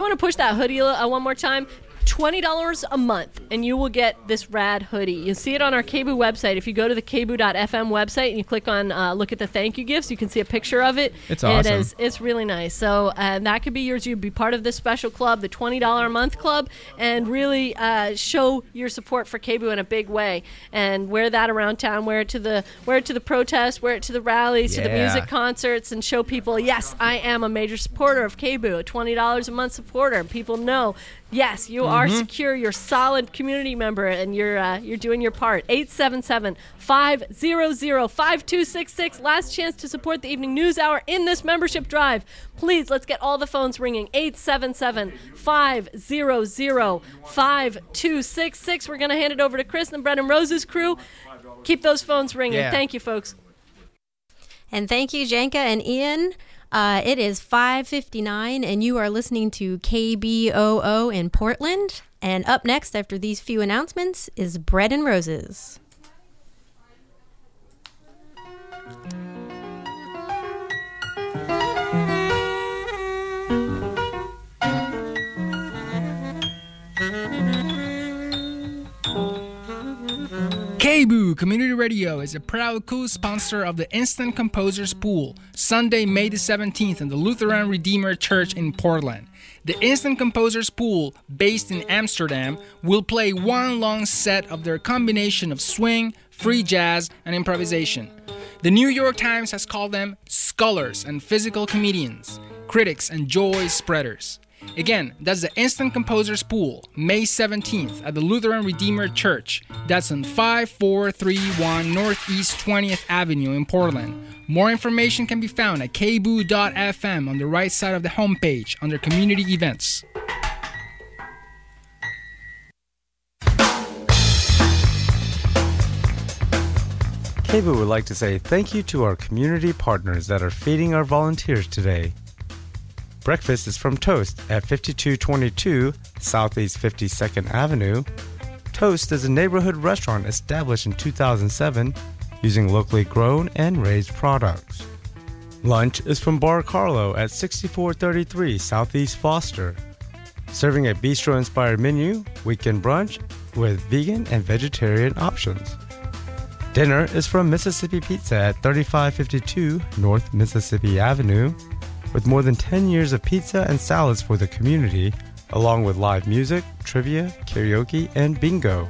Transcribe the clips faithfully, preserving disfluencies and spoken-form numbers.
want to push that hoodie uh, one more time, twenty dollars a month, and you will get this rad hoodie. You'll see it on our K B O O website. If you go to the K B O O dot F M website and you click on uh, look at the thank you gifts, you can see a picture of it. It's awesome. It is, it's really nice. So uh, that could be yours. You'd be part of this special club, the twenty dollars a month club, and really uh, show your support for K B O O in a big way. And wear that around town. Wear it to the wear it to the protests. Wear it to the rallies, yeah. to the music concerts, and show people, yes, I am a major supporter of K B O O, a twenty dollars a month supporter. People know, yes, you mm-hmm. are secure. You're a solid community member, and you're uh, you're doing your part. eight seven seven, five hundred, five two six six. Last chance to support the Evening News Hour in this membership drive. Please, let's get all the phones ringing. eight seven seven, five hundred, five two six six. We're going to hand it over to Chris and the Bread and Roses crew. Keep those phones ringing. Yeah. Thank you, folks. And thank you, Janka and Ian. Uh, it is five fifty-nine, and you are listening to K B O O in Portland. And up next, after these few announcements, is Bread and Roses. K B O O Community Radio is a proud co-sponsor of the Instant Composers Pool, Sunday, May the seventeenth, in the Lutheran Redeemer Church in Portland. The Instant Composers Pool, based in Amsterdam, will play one long set of their combination of swing, free jazz, and improvisation. The New York Times has called them scholars and physical comedians, critics and joy spreaders. Again, that's the Instant Composers Pool, May seventeenth at the Lutheran Redeemer Church. That's on five four three one Northeast twentieth Avenue in Portland. More information can be found at K B O O dot F M on the right side of the homepage under Community Events. K B O O would like to say thank you to our community partners that are feeding our volunteers today. Breakfast is from Toast at fifty-two twenty-two Southeast fifty-second Avenue. Toast is a neighborhood restaurant established in two thousand seven using locally grown and raised products. Lunch is from Bar Carlo at sixty-four thirty-three Southeast Foster, serving a bistro-inspired menu, weekend brunch with vegan and vegetarian options. Dinner is from Mississippi Pizza at thirty-five fifty-two North Mississippi Avenue, with more than ten years of pizza and salads for the community, along with live music, trivia, karaoke, and bingo.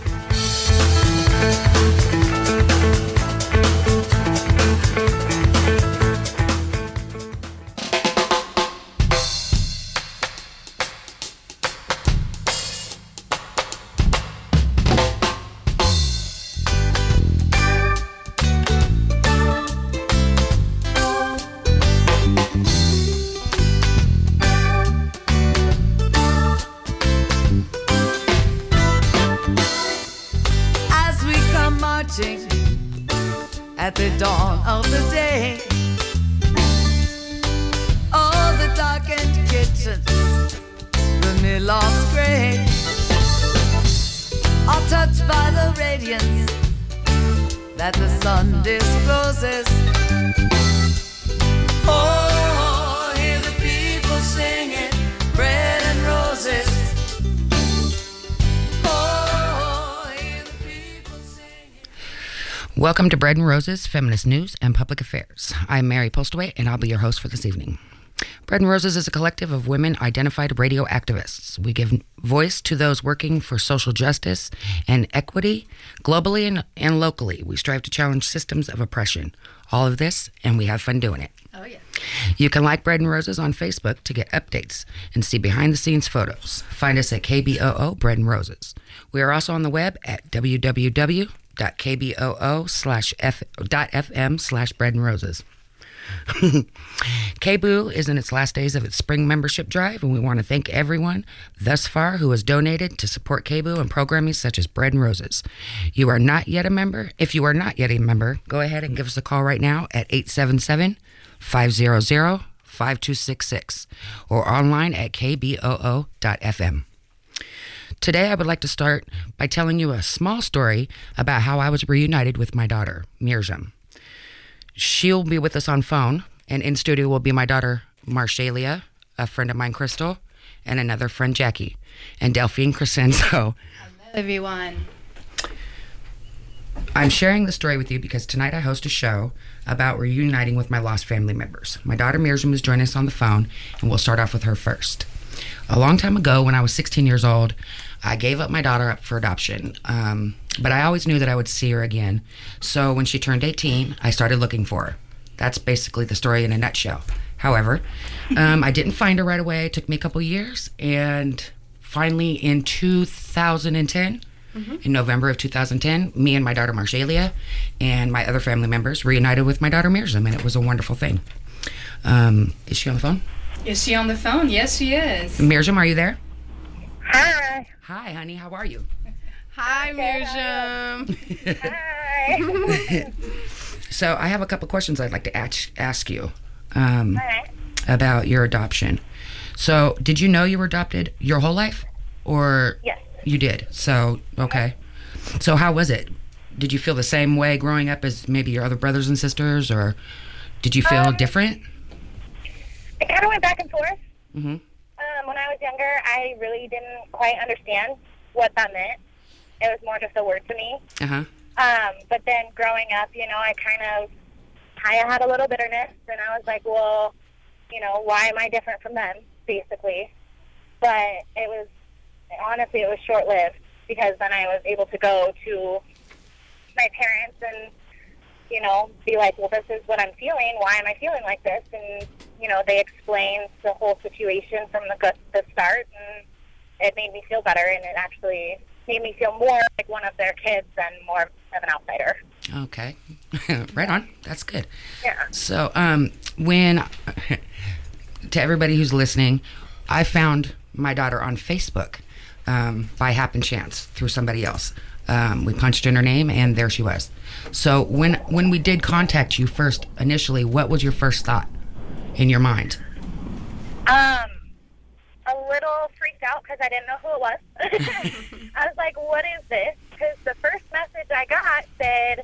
At the dawn of the day, all the darkened kitchens, the mill-lofts gray, are touched by the radiance that the sun discloses. Oh, hear the people singing bread and roses. Welcome to Bread and Roses, Feminist News and Public Affairs. I'm Mary Postaway, and I'll be your host for this evening. Bread and Roses is a collective of women-identified radio activists. We give voice to those working for social justice and equity, globally and, and locally. We strive to challenge systems of oppression. All of this, and we have fun doing it. Oh, yeah. You can like Bread and Roses on Facebook to get updates and see behind-the-scenes photos. Find us at K B O O Bread and Roses. We are also on the web at w w w dot k b o o slash f dot f m slash bread and roses. K B O O is in its last days of its spring membership drive, and we want to thank everyone thus far who has donated to support K B O O and programming such as Bread and Roses. You are not yet a member. If you are not yet a member, go ahead and give us a call right now at eight seven seven, five hundred, five two six six or online at k b o o dot f m. Today, I would like to start by telling you a small story about how I was reunited with my daughter, Mirjam. She'll be with us on phone, and in studio will be my daughter, Marshalia, a friend of mine, Crystal, and another friend, Jackie, and Delphine Crescenzo. Everyone. I'm sharing the story with you because tonight I host a show about reuniting with my lost family members. My daughter Miriam is joining us on the phone, and we'll start off with her first. A long time ago, when I was sixteen years old, I gave up my daughter up for adoption, um, but I always knew that I would see her again. So when she turned eighteen, I started looking for her. That's basically the story in a nutshell. However, um, I didn't find her right away. It took me a couple years, and finally in two thousand ten, mm-hmm. in November of two thousand ten, me and my daughter Marshalia and my other family members reunited with my daughter Miriam, and it was a wonderful thing. Um, is she on the phone? Is she on the phone? Yes, she is. Miriam, are you there? Hi. Hi, honey. How are you? Hi, Miriam. Hi. So I have a couple questions I'd like to ask, ask you um, Hi. about your adoption. So did you know you were adopted your whole life? Or Yes. you did? So, okay. So how was it? Did you feel the same way growing up as maybe your other brothers and sisters? Or did you feel Um, different? It kind of went back and forth. Mm-hmm. Um, when I was younger, I really didn't quite understand what that meant. It was more just a word to me. Uh-huh. Um, but then growing up, you know, I kind of, kind of had a little bitterness, and I was like, well, you know, why am I different from them, basically? But it was, honestly, it was short-lived, because then I was able to go to my parents and, you know, be like, well, this is what I'm feeling. Why am I feeling like this? And, you know, they explained the whole situation from the, gu- the start, and it made me feel better, and it actually made me feel more like one of their kids than more of an outsider. Okay. Right on. That's good. Yeah. So, um, when, to everybody who's listening, I found my daughter on Facebook um, by happen chance through somebody else. Um, we punched in her name, and there she was. So when when we did contact you first initially, what was your first thought in your mind? Um, a little freaked out because I didn't know who it was. I was like, what is this? Because the first message I got said,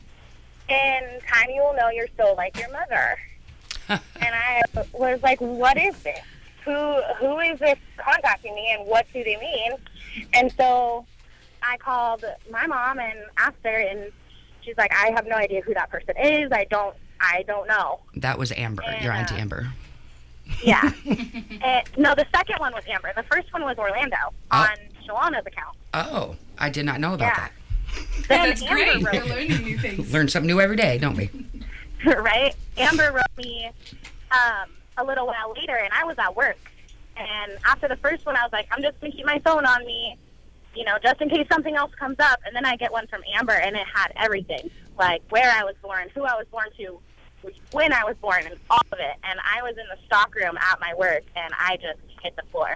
in time you will know you're so like your mother. And I was like, what is this? Who Who is this contacting me, and what do they mean? And so I called my mom and asked her, and she's like, I have no idea who that person is. I don't, I don't know. That was Amber, And, your Auntie uh, Amber. Yeah. and, no, the second one was Amber. The first one was Orlando on Shalana's account. Oh, I did not know about Yeah. that. Then That's Amber great. wrote We're me, learning new things. Learn something new every day, don't we? right? Amber wrote me um, a little while later, and I was at work. And after the first one, I was like, I'm just going to keep my phone on me, you know, just in case something else comes up. And then I get one from Amber, and it had everything, like where I was born, who I was born to, when I was born, and all of it. And I was in the stock room at my work, and I just hit the floor.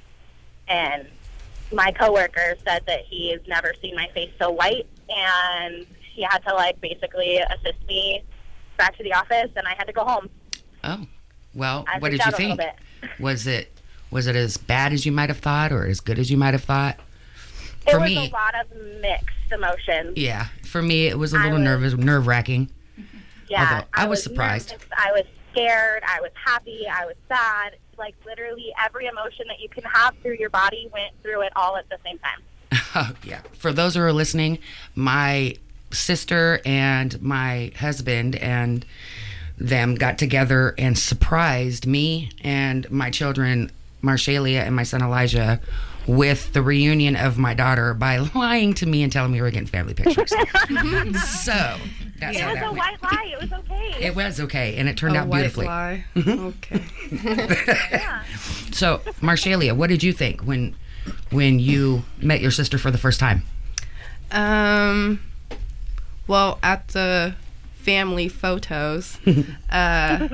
And my coworker said that he has never seen my face so white, and he had to, like, basically assist me back to the office, and I had to go home. Oh, well, I what did freaked you out a little think? bit. Was it was it as bad as you might have thought, or as good as you might have thought? It For was me, a lot of mixed emotions. yeah. For me, it was a I little was- nervous, nerve wracking. Yeah, Although I was surprised. nervous, I was scared. I was happy. I was sad. Like, literally every emotion that you can have through your body went through it all at the same time. Yeah. For those who are listening, my sister and my husband and them got together and surprised me and my children, Marshalia and my son Elijah, with the reunion of my daughter by lying to me and telling me we were getting family pictures. So that's It how was that a went. white lie. It was okay. It was okay, and it turned a out white beautifully. lie. Okay. Yeah. So, Marshalia, what did you think when when you met your sister for the first time? Um. Well, at the family photos, uh,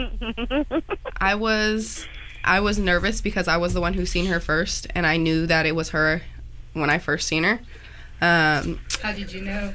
I was I was nervous because I was the one who seen her first, and I knew that it was her when I first seen her. Um, How did you know?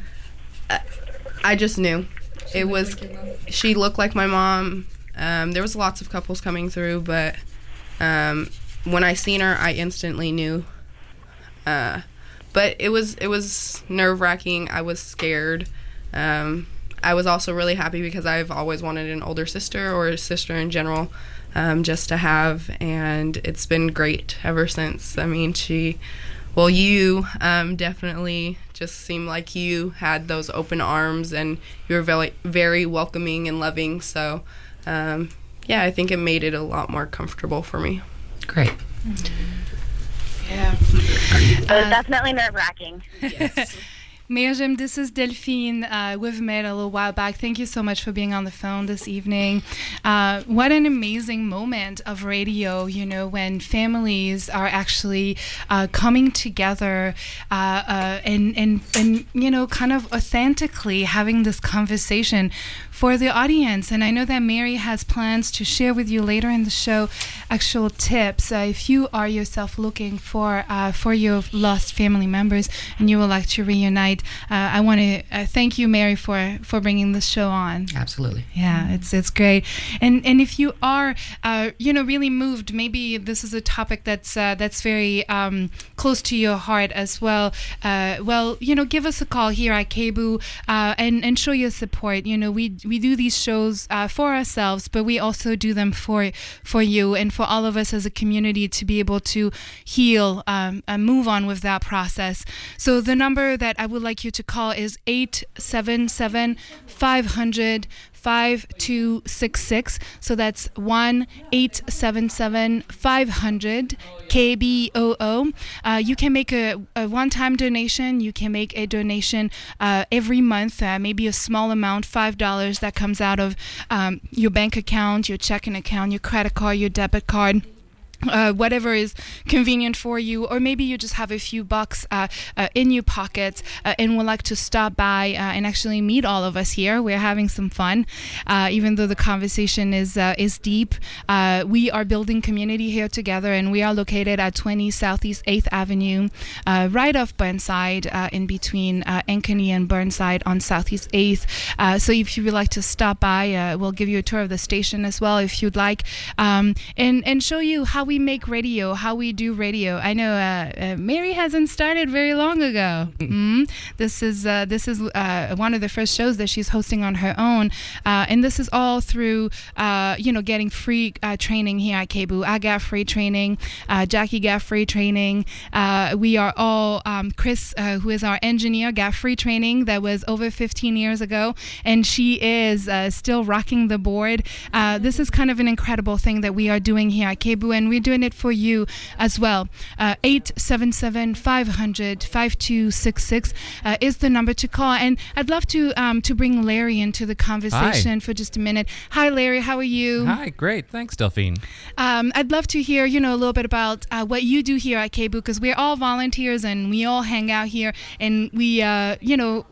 I just knew it was. Like your mom? She looked like my mom. Um, there was lots of couples coming through, but um, when I seen her, I instantly knew. Uh, but it was it was nerve wracking. I was scared. Um, I was also really happy because I've always wanted an older sister or a sister in general. um, just to have, and it's been great ever since. I mean, she, well, you um, definitely just seemed like you had those open arms, and you were very, very welcoming and loving. So, um, yeah, I think it made it a lot more comfortable for me. Great. Yeah. It was definitely nerve-wracking. Yes. Miriam, this is Delphine. Uh, we've met a little while back. Thank you so much for being on the phone this evening. Uh, what an amazing moment of radio, you know, when families are actually uh, coming together uh, uh, and, and, and, you know, kind of authentically having this conversation for the audience. And I know that Mary has plans to share with you later in the show actual tips. Uh, if you are yourself looking for uh, for your lost family members and you would like to reunite, uh, I want to uh, thank you, Mary, for, for bringing this show on. Absolutely. Yeah, it's it's great. And and if you are, uh, you know, really moved, maybe this is a topic that's uh, that's very um, close to your heart as well. Uh, well, you know, give us a call here at K B O uh, and and show your support. You know, we we do these shows uh, for ourselves, but we also do them for for you and for all of us as a community to be able to heal um, and move on with that process. So the number that I would like you to call is eight seven seven, five hundred, five two six six. So that's one eight seven seven, five hundred, K B O O. Uh, you can make a, a one-time donation. You can make a donation uh, every month, uh, maybe a small amount, five dollars that comes out of um, your bank account, your checking account, your credit card, your debit card. Uh, whatever is convenient for you, or maybe you just have a few bucks uh, uh, in your pockets uh, and would like to stop by uh, and actually meet all of us here. We're having some fun, uh, even though the conversation is uh, is deep. Uh, we are building community here together, and we are located at twenty Southeast eighth Avenue, uh, right off Burnside, uh, in between uh, Ankeny and Burnside on Southeast eighth. Uh, so if you would like to stop by, uh, we'll give you a tour of the station as well if you'd like, um, and and show you how we make radio, how we do radio. I know uh, uh, Mary hasn't started very long ago. Mm-hmm. This is uh, this is uh, one of the first shows that she's hosting on her own, uh, and this is all through uh, you know getting free uh, training here at K B O. I got free training. Uh, Jackie got free training. Uh, we are all um, Chris, uh, who is our engineer, got free training that was over fifteen years ago, and she is uh, still rocking the board. Uh, this is kind of an incredible thing that we are doing here at K B O, and we're doing it for you as well. uh, eight seven seven, five hundred, five two six six uh, is the number to call. And I'd love to um, to bring Larry into the conversation Hi. for just a minute. Hi, Larry. How are you? Hi, great. Thanks, Delphine. Um, I'd love to hear, you know, a little bit about uh, what you do here at K B O, because we're all volunteers and we all hang out here, and we, uh, you know,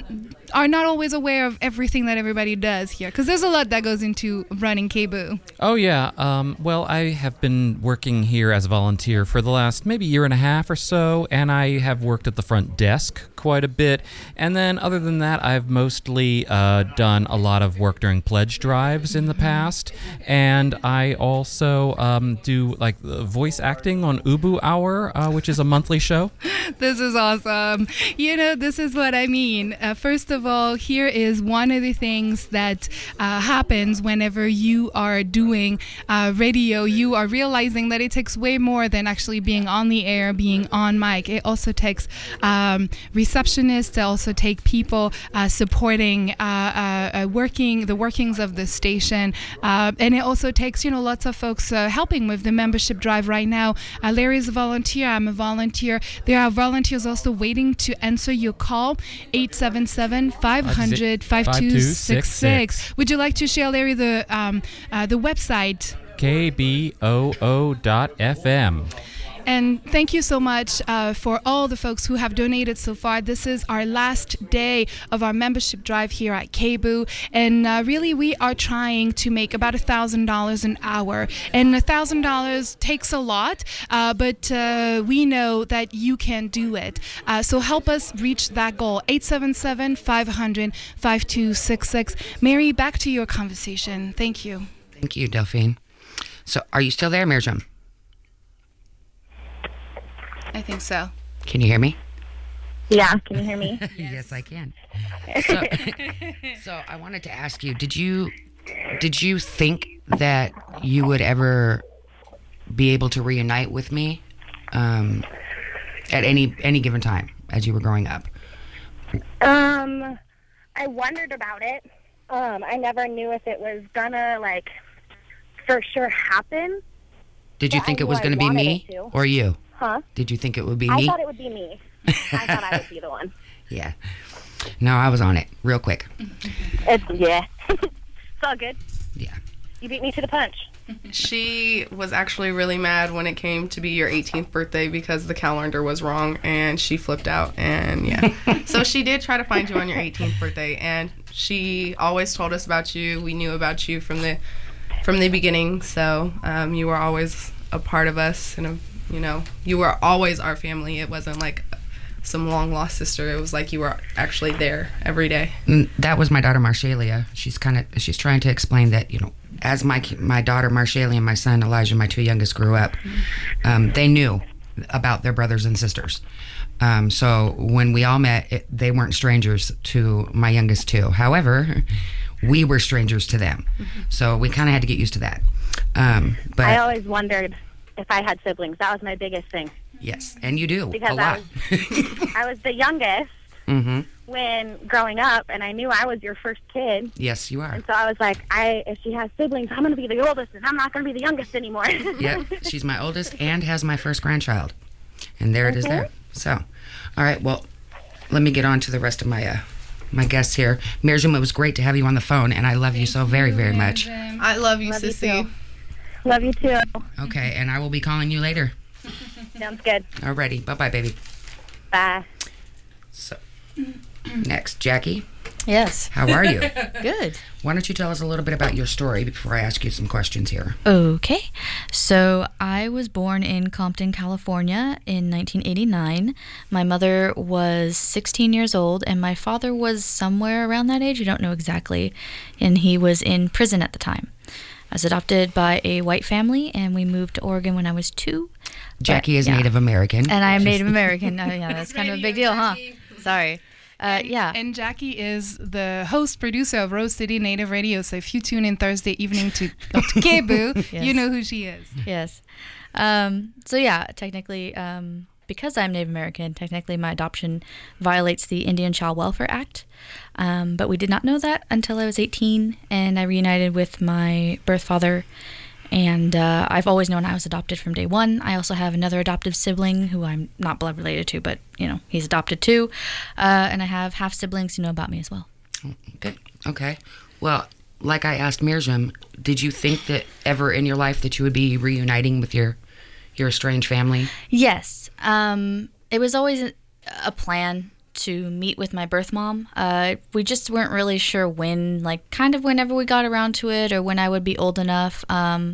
are not always aware of everything that everybody does here, because there's a lot that goes into running K B O. Oh, yeah. Um, well, I have been working here as a volunteer for the last maybe year and a half or so, and I have worked at the front desk quite a bit. And then other than that, I've mostly uh, done a lot of work during pledge drives in the past. And I also um, do like voice acting on Ubu Hour, uh, which is a monthly show. This is awesome. You know, this is what I mean. Uh, first of all, here is one of the things that uh, happens whenever you are doing uh, radio. You are realizing that it takes way more than actually being on the air, being on mic. It also takes um, receptionists. It also take people uh, supporting, uh, uh, uh, working the workings of the station, uh, and it also takes, you know, lots of folks uh, helping with the membership drive right now. Uh, Larry's a volunteer. I'm a volunteer. There are volunteers also waiting to answer your call. eight seven seven, five hundred, five two six six. Would you like to share, Larry, the um, uh, the website? K B O O dot F M. And thank you so much uh, for all the folks who have donated so far. This is our last day of our membership drive here at K B O. And uh, really, we are trying to make about one thousand dollars an hour. And one thousand dollars takes a lot, uh, but uh, we know that you can do it. Uh, so help us reach that goal. eight seven seven, five hundred, five two six six. Mary, back to your conversation. Thank you. Thank you, Delphine. So are you still there, Mirjam? I think so. Can you hear me? Yeah, can you hear me? Yes, yes I can. So, so I wanted to ask you, did you did you think that you would ever be able to reunite with me um, at any any given time as you were growing up? Um, I wondered about it. Um, I never knew if it was gonna, like, for sure happen. Did you but think I it was knew I going to be wanted me it to. or you? Huh? Did you think it would be I me? thought it would be me. I thought I would be the one. Yeah. No, I was on it real quick. It's, yeah. It's all good. Yeah. You beat me to the punch. She was actually really mad when it came to be your eighteenth birthday because the calendar was wrong, and she flipped out, and yeah. So she did try to find you on your eighteenth birthday, and she always told us about you. We knew about you from the from the beginning, so um, you were always a part of us, and a, you know, you were always our family. It wasn't like some long lost sister. It was like you were actually there every day. And that was my daughter Marshalia. She's kind of she's trying to explain that, you know, as my my daughter Marshalia and my son Elijah, my two youngest, grew up, um, they knew about their brothers and sisters. Um, so when we all met, it, they weren't strangers to my youngest two. However, we were strangers to them. So we kind of had to get used to that. Um, but I always wondered if I had siblings. That was my biggest thing. Yes, and you do Because a lot. I was, I was the youngest Mm-hmm. when growing up, and I knew I was your first kid. Yes, you are. And so I was like, I if she has siblings, I'm going to be the oldest, and I'm not going to be the youngest anymore. Yep, she's my oldest and has my first grandchild. And there it is there. So, all right, well, let me get on to the rest of my uh, my guests here. Mirjam, it was great to have you on the phone, and I love you so very, very much. I love you, Love you Sissy. too. Love you too. Okay, and I will be calling you later. Sounds good. Alrighty, bye-bye, baby. Bye. So, next, Jackie. Yes. How are you? Good. Why don't you tell us a little bit about your story before I ask you some questions here? Okay. So I was born in Compton, California in nineteen eighty-nine. My mother was sixteen years old, and my father was somewhere around that age. I don't know exactly. And he was in prison at the time. I was adopted by a white family, and we moved to Oregon when I was two. Jackie But, is yeah. Native American. And I am She's- Native American. Oh, yeah, that's kind of a big deal, huh? Sorry. Uh, yeah. And Jackie is the host producer of Rose City Native Radio. So if you tune in Thursday evening to, oh, to Kebu, Yes. you know who she is. Yes. Um, so yeah, technically, um, because I'm Native American, technically my adoption violates the Indian Child Welfare Act. Um, but we did not know that until I was eighteen, and I reunited with my birth father. And uh, I've always known I was adopted from day one. I also have another adoptive sibling who I'm not blood related to, but, you know, he's adopted too. Uh, and I have half siblings who know about me as well. Okay. Okay. Well, like I asked Mirjam, did you think that ever in your life that you would be reuniting with your your estranged family? Yes. Um, it was always a- a plan to meet with my birth mom. Uh, we just weren't really sure when, like kind of whenever we got around to it or when I would be old enough. Um,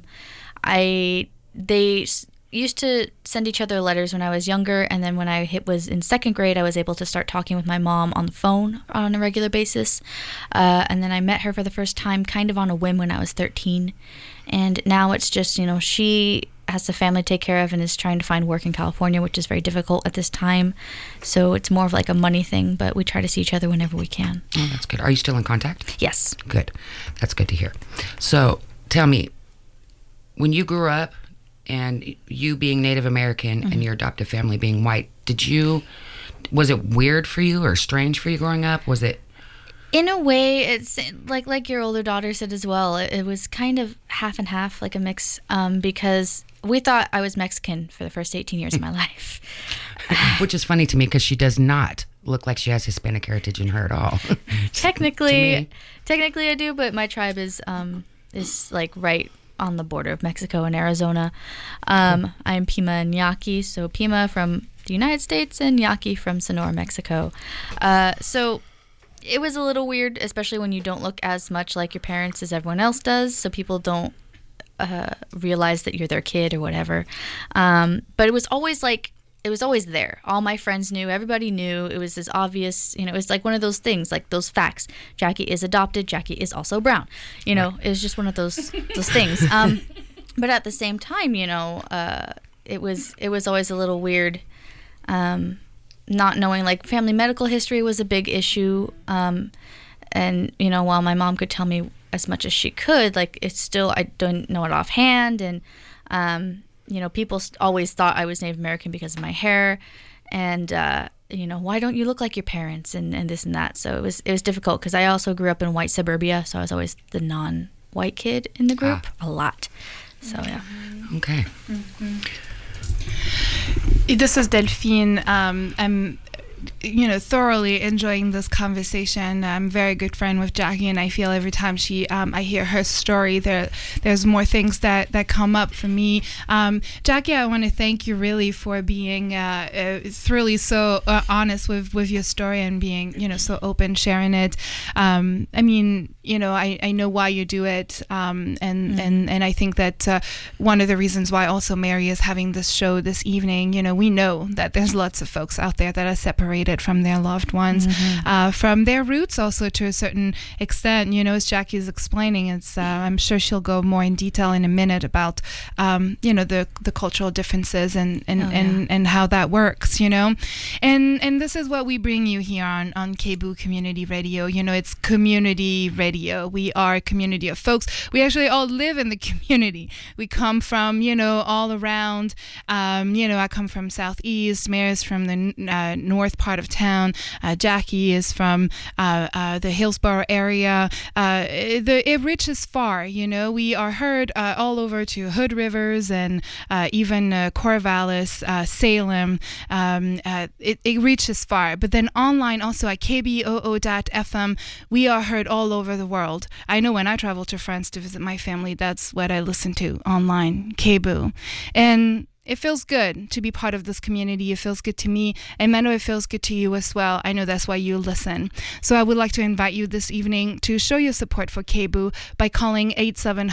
I they s- used to send each other letters when I was younger, and then when I hit was in second grade, I was able to start talking with my mom on the phone on a regular basis. Uh, and then I met her for the first time kind of on a whim when I was thirteen. And now it's just, you know, she has a family to take care of and is trying to find work in California, which is very difficult at this time. So it's more of like a money thing, but we try to see each other whenever we can. Oh, that's good. Are you still in contact? Yes. Good. That's good to hear. So tell me, when you grew up and you being Native American Mm-hmm. and your adoptive family being white, did you, was it weird for you or strange for you growing up? Was it? In a way, it's like like your older daughter said as well. It, it was kind of half and half, like a mix, um, because we thought I was Mexican for the first eighteen years of my life. Which is funny to me because she does not look like she has Hispanic heritage in her at all. Technically, technically I do, but my tribe is um, is like right on the border of Mexico and Arizona. Um, I'm Pima and Yaqui, so Pima from the United States and Yaqui from Sonora, Mexico. Uh, so it was a little weird, especially when you don't look as much like your parents as everyone else does, so people don't uh, realize that you're their kid or whatever. Um, but it was always like, it was always there. All my friends knew, everybody knew. It was as obvious, you know, it was like one of those things, like those facts. Jackie is adopted, Jackie is also brown. You know, it was just one of those those things. Um, but at the same time, you know, uh, it was it was always a little weird. Um, not knowing, like, family medical history was a big issue. Um, and, you know, while my mom could tell me as much as she could. Like, it's still, I don't know it offhand. And, um, you know, people st- always thought I was Native American because of my hair. And, uh, you know, why don't you look like your parents and, and this and that? So it was it was difficult because I also grew up in white suburbia. So I was always the non-white kid in the group ah. a lot. So, yeah. Okay. Mm-hmm. This is Delphine. Um, I'm, you know, thoroughly enjoying this conversation. I'm a very good friend with Jackie, and I feel every time she, um, I hear her story, there, there's more things that, that come up for me. Um, Jackie, I want to thank you really for being uh, uh, really so uh, honest with, with your story and being, you know, so open, sharing it. Um, I mean, you know, I, I know why you do it, um, and, mm-hmm. and, and I think that uh, one of the reasons why also Mary is having this show this evening, you know, we know that there's lots of folks out there that are separated from their loved ones, mm-hmm. uh, from their roots also to a certain extent. You know, as Jackie's explaining, it's uh, I'm sure she'll go more in detail in a minute about, um, you know, the the cultural differences and and, oh, and, yeah. and how that works, you know. And and this is what we bring you here on, on K B O O Community Radio. You know, it's community radio. We are a community of folks. We actually all live in the community. We come from, you know, all around. Um, you know, I come from Southeast. Mary's from the uh, north part of town. Uh, Jackie is from uh, uh, the Hillsborough area. Uh, the, it reaches far, you know. We are heard uh, all over to Hood Rivers and uh, even uh, Corvallis, uh, Salem. Um, uh, it, it reaches far. But then online also at K B O O dot F M, we are heard all over the world. I know when I travel to France to visit my family, that's what I listen to online, K B O O. And it feels good to be part of this community. It feels good to me, and I know it feels good to you as well. I know that's why you listen. So I would like to invite you this evening to show your support for K B O O by calling eight seven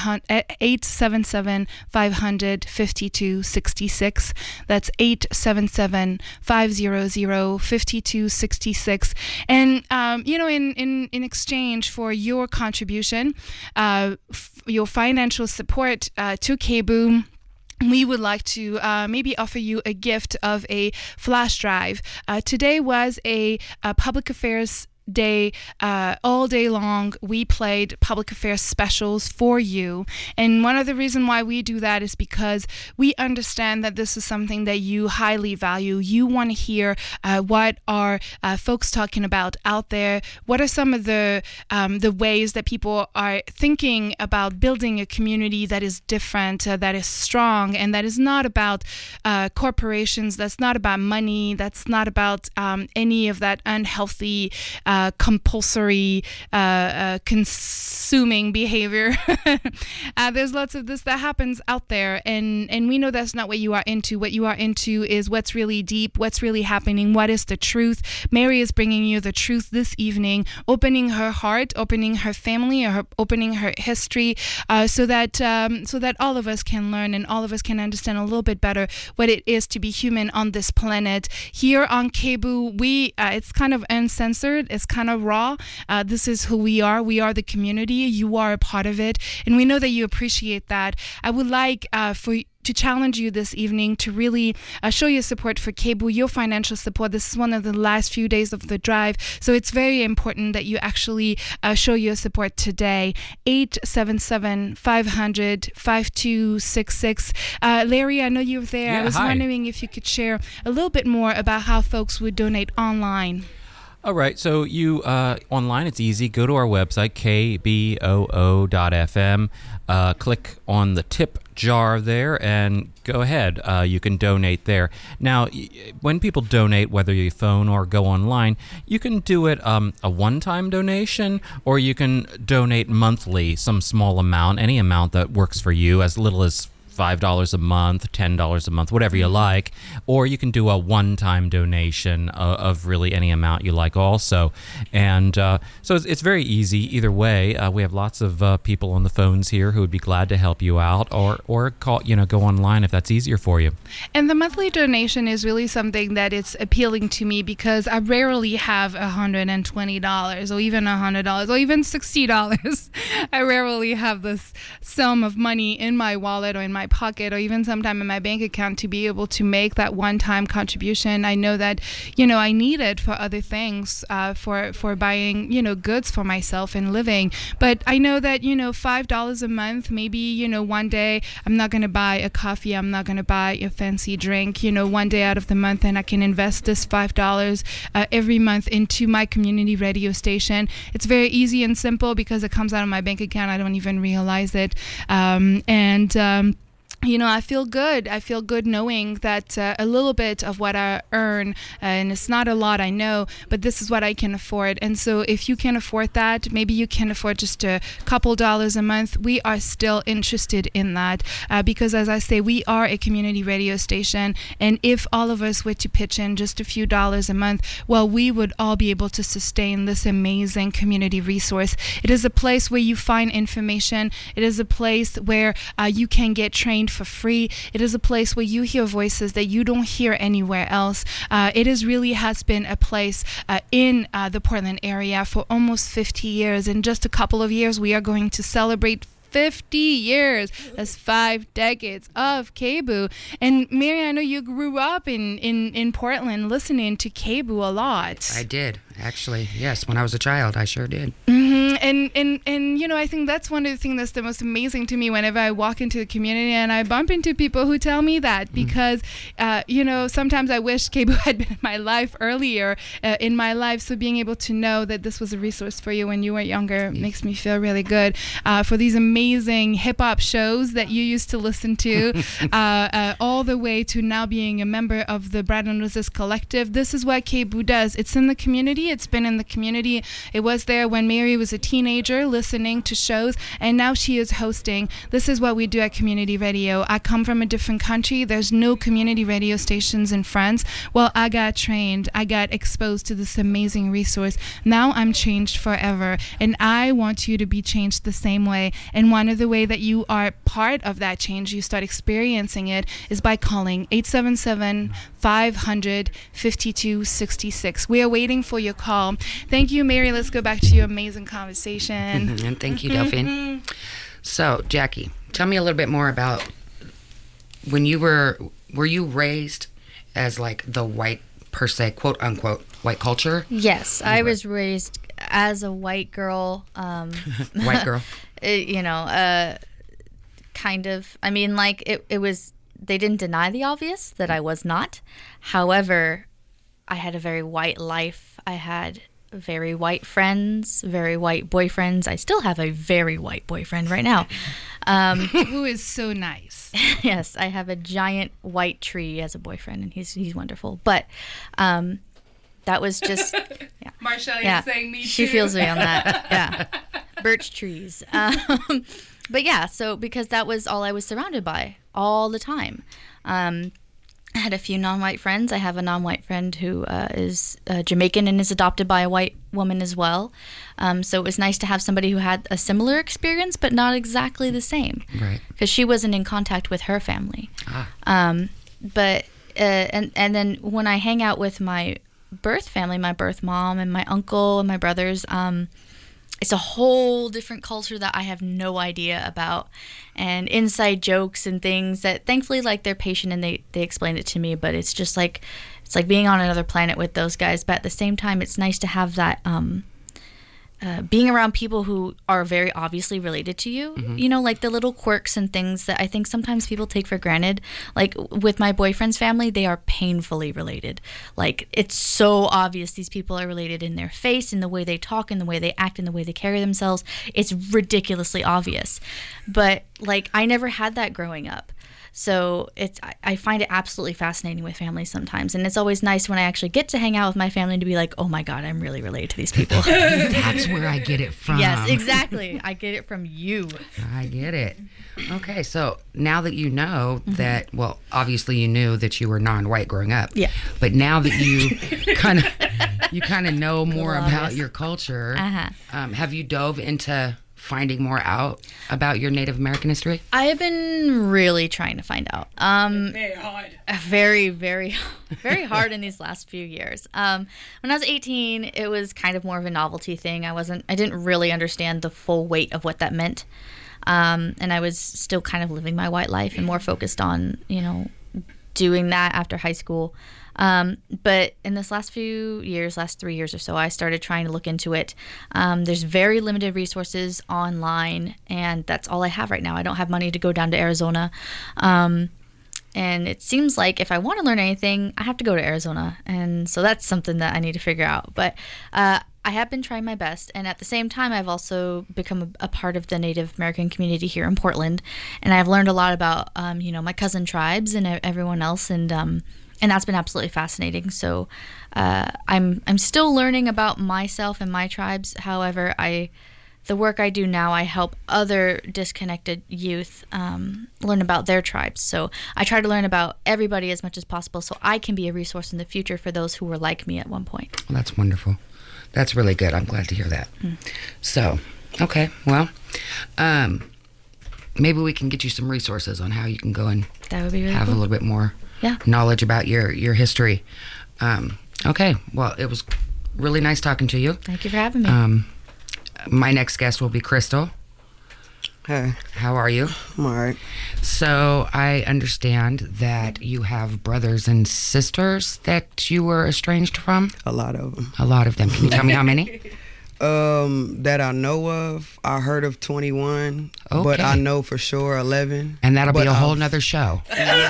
seven, five hundred, five two six six. That's eight seven seven, five hundred, five two six six. And, um, you know, in, in, in exchange for your contribution, uh, f- your financial support uh, to K B O O, we would like to uh, maybe offer you a gift of a flash drive. Uh, today was a, a public affairs day. Uh, all day long we played public affairs specials for you, and one of the reasons why we do that is because we understand that this is something that you highly value. You want to hear uh, what are uh, folks talking about out there. What are some of the um, the ways that people are thinking about building a community that is different, uh, that is strong, and that is not about uh, corporations, that's not about money, that's not about um, any of that unhealthy Uh, compulsory uh, uh, consuming behavior. uh, there's lots of this that happens out there, and, and we know that's not what you are into. What you are into is what's really deep, what's really happening, what is the truth. Mary is bringing you the truth this evening, opening her heart, opening her family, or her, opening her history, uh, so that um, so that all of us can learn and all of us can understand a little bit better what it is to be human on this planet. Here on K B O O, we uh, it's kind of uncensored. It's kind of raw. Uh, this is who we are. We are the community. You are a part of it, and we know that you appreciate that. I would like uh, for to challenge you this evening to really uh, show your support for K B O O, your financial support. This is one of the last few days of the drive, so it's very important that you actually uh, show your support today. eight seven seven, five hundred, five two six six. Uh, Larry, I know you were there. Yeah, I was hi. wondering if you could share a little bit more about how folks would donate online. All right, so you uh, online, it's easy. Go to our website, K B O O dot F M. Uh, click on the tip jar there and go ahead. Uh, you can donate there. Now, when people donate, whether you phone or go online, you can do it um, a one-time donation, or you can donate monthly, some small amount, any amount that works for you, as little as five dollars a month, ten dollars a month, whatever you like. Or you can do a one-time donation of, of really any amount you like also. And uh, so it's, it's very easy either way. Uh, we have lots of uh, people on the phones here who would be glad to help you out, or, or call, you know, go online if that's easier for you. And the monthly donation is really something that it's appealing to me, because I rarely have one hundred twenty dollars or even one hundred dollars or even sixty dollars. I rarely have this sum of money in my wallet or in my my pocket or even sometime in my bank account to be able to make that one-time contribution. I know that, you know, I need it for other things, uh, for for buying, you know, goods for myself and living. But I know that, you know, five dollars a month, maybe, you know, one day I'm not going to buy a coffee, I'm not going to buy a fancy drink, you know, one day out of the month, and I can invest this five dollars uh, every month into my community radio station. It's very easy and simple because it comes out of my bank account. I don't even realize it. Um, and, um, you know, I feel good. I feel good knowing that uh, a little bit of what I earn, uh, and it's not a lot, I know, but this is what I can afford. And so if you can afford that, maybe you can afford just a couple dollars a month, we are still interested in that uh, because, as I say, we are a community radio station. And if all of us were to pitch in just a few dollars a month, well, we would all be able to sustain this amazing community resource. It is a place where you find information. It is a place where uh, you can get trained for free. It is a place where you hear voices that you don't hear anywhere else. Uh, it is really has been a place uh, in uh, the Portland area for almost fifty years. In just a couple of years, we are going to celebrate fifty years. That's five decades of K B O O. And Mary, I know you grew up in, in, in Portland listening to K B O O a lot. I did, actually. Yes, when I was a child, I sure did. Mm-hmm. And, and, and, you know, I think that's one of the things that's the most amazing to me whenever I walk into the community and I bump into people who tell me that because, uh, you know, sometimes I wish K B O O had been in my life earlier uh, in my life. So being able to know that this was a resource for you when you were younger makes me feel really good. Uh, for these amazing amazing hip-hop shows that you used to listen to, uh, uh, all the way to now being a member of the Bread and Roses Collective. This is what K B O O does. It's in the community. It's been in the community. It was there when Mary was a teenager listening to shows, and now she is hosting. This is what we do at community radio. I come from a different country. There's no community radio stations in France. Well, I got trained. I got exposed to this amazing resource. Now I'm changed forever, and I want you to be changed the same way. And one of the way that you are part of that change, you start experiencing it, is by calling eight seven seven, five hundred, fifty-two sixty-six. We are waiting for your call. Thank you, Mary. Let's go back to your amazing conversation. And thank you, Delphine. So, Jackie, tell me a little bit more about when you were, were you raised as like the white, per se, quote unquote, white culture? Yes, I was raised as a white girl. Um, white girl. It, you know, uh, kind of. I mean, like, it, it was, they didn't deny the obvious that I was not. However, I had a very white life. I had very white friends, very white boyfriends. I still have a very white boyfriend right now. Um, Who is so nice. Yes, I have a giant white tree as a boyfriend, and he's he's wonderful. But um, that was just... Yeah. Marshall yeah. is saying me too. She feels me on that. Yeah. Birch trees. Um, but yeah, so because that was all I was surrounded by all the time. Um, I had a few non-white friends. I have a non-white friend who uh, is uh, Jamaican and is adopted by a white woman as well. Um, so it was nice to have somebody who had a similar experience, but not exactly the same. Right. Because she wasn't in contact with her family. Ah. Um, but uh, and and then when I hang out with my birth family, my birth mom and my uncle and my brothers, um, it's a whole different culture that I have no idea about, and inside jokes and things that thankfully, like, they're patient and they, they explain it to me, but it's just like, it's like being on another planet with those guys. But at the same time, it's nice to have that, um, uh, being around people who are very obviously related to you, mm-hmm. you know, like the little quirks and things that I think sometimes people take for granted. Like with my boyfriend's family, they are painfully related. Like, it's so obvious these people are related in their face, in the way they talk, in the way they act, in the way they carry themselves. It's ridiculously obvious. But like, I never had that growing up. So it's I, I find it absolutely fascinating with family sometimes. And it's always nice when I actually get to hang out with my family to be like, oh my God, I'm really related to these people. That's where I get it from. Yes, exactly. I get it from you. I get it. Okay, so now that you know mm-hmm. that, well, obviously you knew that you were non-white growing up. Yeah. But now that you kind of you kind of know more Love about it. your culture, uh-huh. um, have you dove into finding more out about your Native American history? I have been really trying to find out. Um, very hard. Very, very, very hard in these last few years. Um, when I was eighteen, it was kind of more of a novelty thing. I wasn't, I didn't really understand the full weight of what that meant. Um, and I was still kind of living my white life and more focused on, you know, doing that after high school. Um, but in this last few years, last three years or so, I started trying to look into it. Um, there's very limited resources online, and that's all I have right now. I don't have money to go down to Arizona. Um, and it seems like if I want to learn anything, I have to go to Arizona. And so that's something that I need to figure out. But uh, I have been trying my best. And at the same time, I've also become a, a part of the Native American community here in Portland. And I've learned a lot about, um, you know, my cousin tribes and everyone else. And, um, And that's been absolutely fascinating. So uh, I'm I'm still learning about myself and my tribes. However, I the work I do now, I help other disconnected youth um, learn about their tribes. So I try to learn about everybody as much as possible so I can be a resource in the future for those who were like me at one point. Well, that's wonderful. That's really good. I'm glad to hear that. Mm. So, okay, well, um, maybe we can get you some resources on how you can go and that would be really have cool. a little bit more yeah. knowledge about your, your history. Um, okay, well, it was really nice talking to you. Thank you for having me. Um, my next guest will be Crystal. Hey. How are you? I'm all right. So I understand that you have brothers and sisters that you were estranged from? A lot of them. A lot of them. Can you tell me how many? Um, that I know of, I heard of twenty-one, okay. but I know for sure eleven. And that'll but be a whole I've, nother show.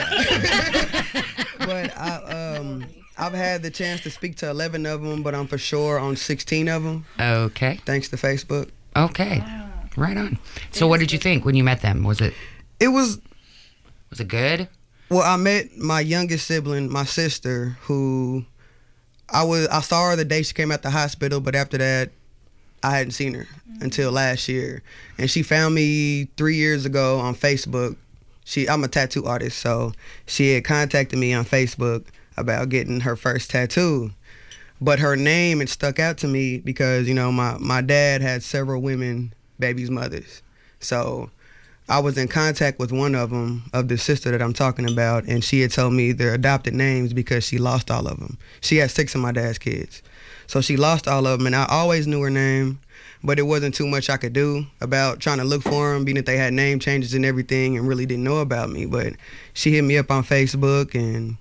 But I, um, I've had the chance to speak to eleven of them, but I'm for sure on sixteen of them. Okay. Thanks to Facebook. Okay. Wow. Right on. So what did you think when you met them? Was it? It was. Was it good? Well, I met my youngest sibling, my sister, who I was. I saw her the day she came out the hospital, but after that, I hadn't seen her mm-hmm. until last year. And she found me three years ago on Facebook. She, I'm a tattoo artist, so she had contacted me on Facebook about getting her first tattoo. But her name, it stuck out to me because, you know, my, my dad had several women, babies' mothers. So I was in contact with one of them, of the sister that I'm talking about, and she had told me their adopted names because she lost all of them. She had six of my dad's kids. So she lost all of them, and I always knew her name, but it wasn't too much I could do about trying to look for them, being that they had name changes and everything and really didn't know about me. But she hit me up on Facebook, and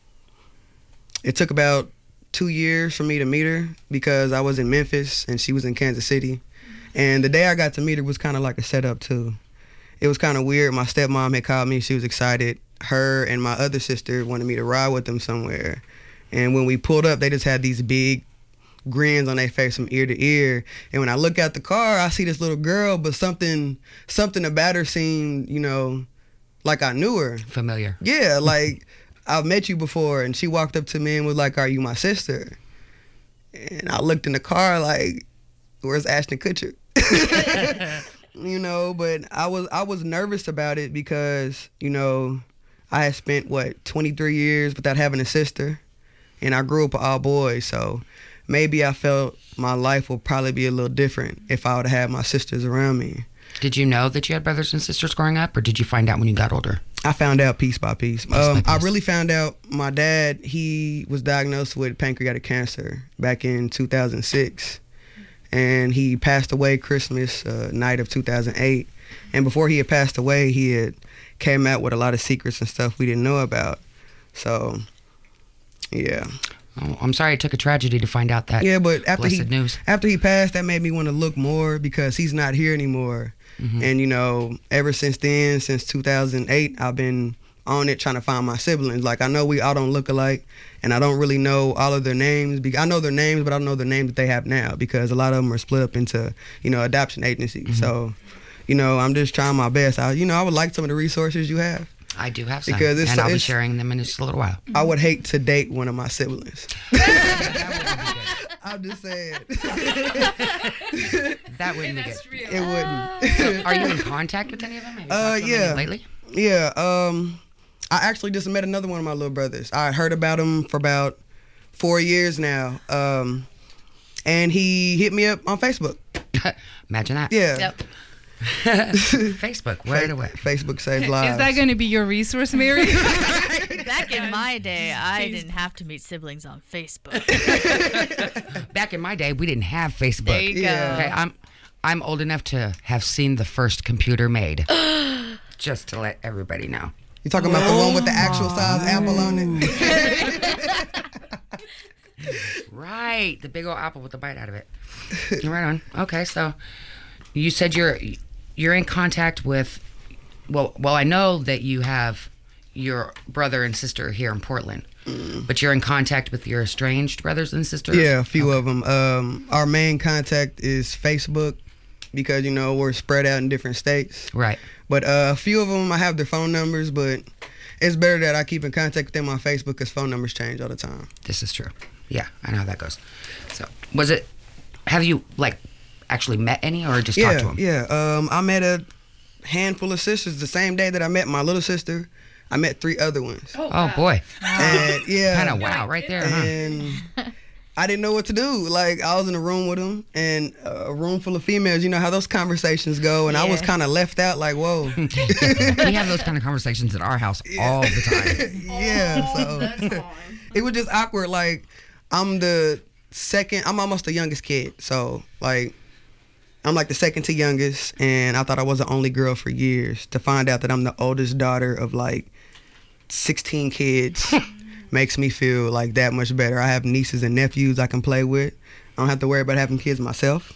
it took about two years for me to meet her because I was in Memphis and she was in Kansas City. And the day I got to meet her was kind of like a setup, too. It was kind of weird. My stepmom had called me. She was excited. Her and my other sister wanted me to ride with them somewhere. And when we pulled up, they just had these big grins on their face from ear to ear. And when I look out the car, I see this little girl, but something something about her seemed, you know, like I knew her. Familiar. Yeah, like I've met you before. And she walked up to me and was like, "Are you my sister?" And I looked in the car like, "Where's Ashton Kutcher?" You know, but I was I was nervous about it because, you know, I had spent, what, twenty-three years without having a sister. And I grew up with all boys, so maybe I felt my life would probably be a little different if I would have had my sisters around me. Did you know that you had brothers and sisters growing up, or did you find out when you got older? I found out piece by piece. Piece um, by piece. I really found out my dad, he was diagnosed with pancreatic cancer back in two thousand six. And he passed away Christmas uh, night of two thousand eight. And before he had passed away, he had came out with a lot of secrets and stuff we didn't know about. So, yeah. Oh, I'm sorry it took a tragedy to find out that yeah, but after blessed he, news. After he passed, that made me want to look more because he's not here anymore. Mm-hmm. And, you know, ever since then, since two thousand eight, I've been on it trying to find my siblings. Like, I know we all don't look alike, and I don't really know all of their names. I know their names, but I don't know the names that they have now because a lot of them are split up into, you know, adoption agencies. Mm-hmm. So, you know, I'm just trying my best. I, you know, I would like some of the resources you have. I do have some, because it's, and I'll it's, be sharing them in just a little while. I would hate to date one of my siblings. I'm just saying. That wouldn't be good. It wouldn't. So are you in contact with any of them? Have you Uh, talked to yeah. them lately? Yeah. Um, I actually just met another one of my little brothers. I heard about him for about four years now. Um, and he hit me up on Facebook. Imagine that. Yeah. Yep. Facebook, right away. Facebook saves lives. Is that going to be your resource, Mary? Back in my day, I didn't have to meet siblings on Facebook. Back in my day, we didn't have Facebook. There you go. Yeah. Okay, I'm I'm old enough to have seen the first computer made. Just to let everybody know. You talking about the one with the actual size apple on it? Right, the big old apple with the bite out of it. Right on. Okay, so you said you're you're in contact with. Well, well, I know that you have your brother and sister here in Portland, mm. but you're in contact with your estranged brothers and sisters. Yeah, a few okay. of them. Um, our main contact is Facebook because you know we're spread out in different states. Right. But uh, a few of them, I have their phone numbers, but it's better that I keep in contact with them on Facebook because phone numbers change all the time. This is true. Yeah, I know how that goes. So, was it? Have you like actually met any, or just yeah, talked to them? Yeah, um, I met a handful of sisters the same day that I met my little sister. I met three other ones. Oh, wow. Oh boy. And yeah, kind of wow, right there. And huh? I didn't know what to do. Like I was in a room with them, and a room full of females. You know how those conversations go, and yeah. I was kind of left out. Like, whoa. We have those kind of conversations at our house yeah. all the time. Yeah, so it was just awkward. Like I'm the second. I'm almost the youngest kid, so like I'm like the second to youngest, and I thought I was the only girl for years. To find out that I'm the oldest daughter of like sixteen kids. Makes me feel like that much better. I have nieces and nephews I can play with. I don't have to worry about having kids myself.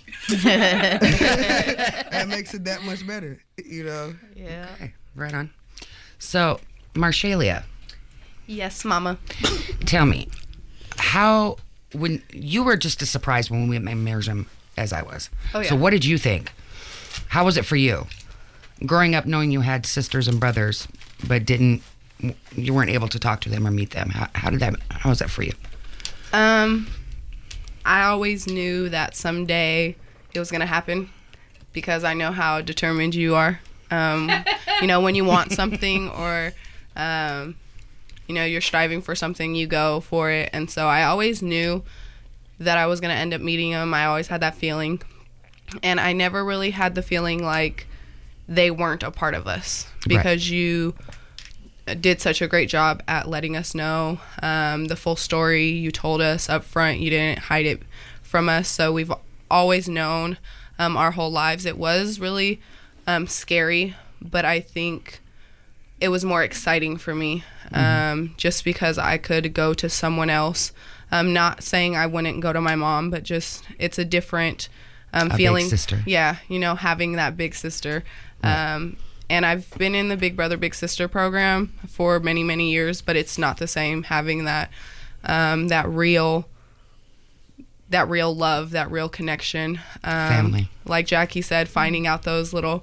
That makes it that much better, you know? Yeah. Okay, right on. So, Marshalia. Yes, Mama. Tell me, how, when you were just as surprised when we met Miriam as I was. Oh, yeah. So what did you think? How was it for you? Growing up knowing you had sisters and brothers, but didn't, you weren't able to talk to them or meet them. How, how did that, how was that for you? Um, I always knew that someday it was going to happen because I know how determined you are. Um, you know, when you want something or, um, you know, you're striving for something, you go for it. And so I always knew that I was going to end up meeting them. I always had that feeling. And I never really had the feeling like they weren't a part of us because right. you did such a great job at letting us know um, the full story. You told us up front. You didn't hide it from us. So we've always known um, our whole lives. It was really um, scary, but I think it was more exciting for me um, mm-hmm. just because I could go to someone else. I'm not saying I wouldn't go to my mom, but just it's a different um, a feeling. Big sister. Yeah, you know, having that big sister. Right. Um, And I've been in the Big Brother Big Sister program for many, many years, but it's not the same having that um, that real that real love, that real connection. Um, Family. Like Jackie said, finding out those little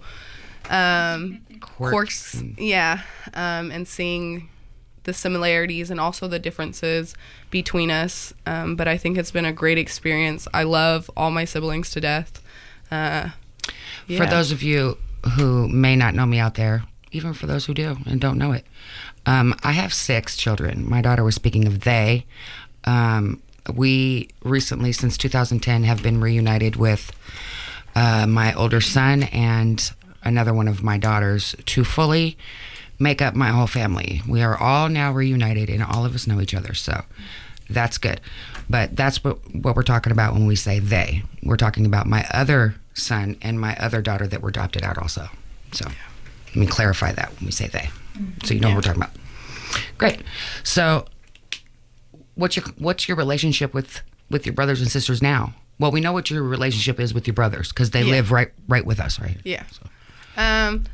um, quirks. quirks And- yeah, um, and seeing the similarities and also the differences between us. Um, but I think it's been a great experience. I love all my siblings to death. Uh, yeah. For those of you who may not know me out there, even for those who do and don't know it, um, I have six children. My daughter was speaking of they. Um, we recently, since two thousand ten, have been reunited with uh, my older son and another one of my daughters to fully make up my whole family. We are all now reunited and all of us know each other, so that's good. But that's what, what we're talking about when we say they. We're talking about my other son and my other daughter that were adopted out also. So let me clarify that when we say they, so you know yeah. what we're talking about. Great. So what's your what's your relationship with with your brothers and sisters now? Well, we know what your relationship is with your brothers because they yeah. live right right with us, right? Yeah. So. Um.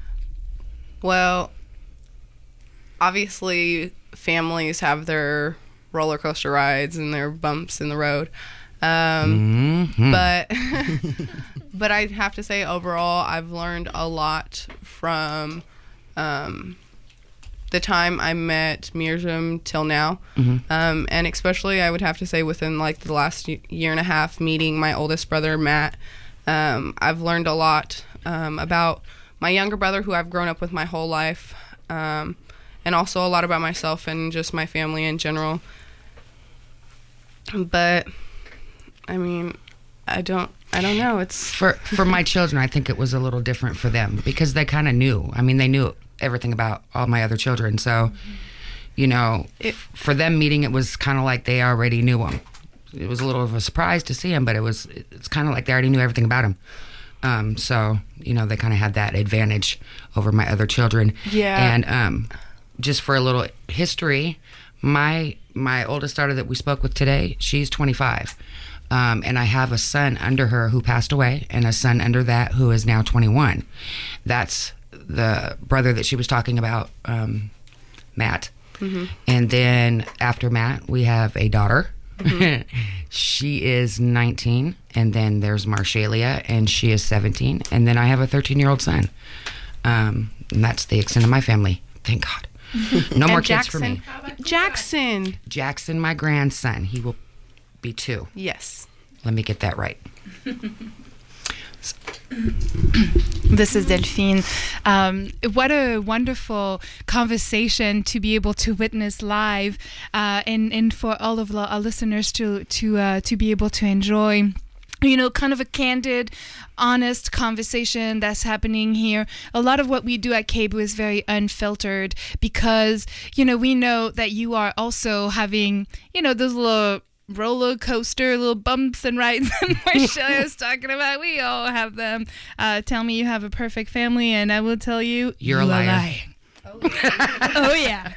Well, obviously, families have their roller coaster rides and their bumps in the road. Um, mm-hmm. But but I'd have to say overall, I've learned a lot from um, the time I met Miriam till now. Mm-hmm. Um, and especially I would have to say within like the last year and a half meeting my oldest brother, Matt, um, I've learned a lot um, about my younger brother who I've grown up with my whole life, um, and also a lot about myself and just my family in general. But I mean, I don't, I don't know. It's for for my children. I think it was a little different for them because they kind of knew. I mean, they knew everything about all my other children. So, you know, it, for them meeting, it was kind of like they already knew them. It was a little of a surprise to see him, but it was. It's kind of like they already knew everything about him. Um, so, you know, they kind of had that advantage over my other children. Yeah. And um, just for a little history, my my oldest daughter that we spoke with today, she's twenty-five. Um, and I have a son under her who passed away, and a son under that who is now twenty-one. That's the brother that she was talking about, um, Matt. Mm-hmm. And then after Matt, we have a daughter. Mm-hmm. She is nineteen, and then there's Marshalia, and she is seventeen, and then I have a thirteen-year-old son. Um, and that's the extent of my family. Thank God. No more kids for me. Jackson. Jackson, my grandson. He will be two. Yes. Let me get that right. This is Delphine. Um, what a wonderful conversation to be able to witness live, uh, and and for all of our listeners to to uh, to be able to enjoy. You know, kind of a candid, honest conversation that's happening here. A lot of what we do at K B O is very unfiltered because, you know, we know that you are also having, you know, those little roller coaster, little bumps and rides that Marshall is talking about. We all have them. Uh, tell me you have a perfect family, and I will tell you, you're you a liar. Are lying. Oh yeah.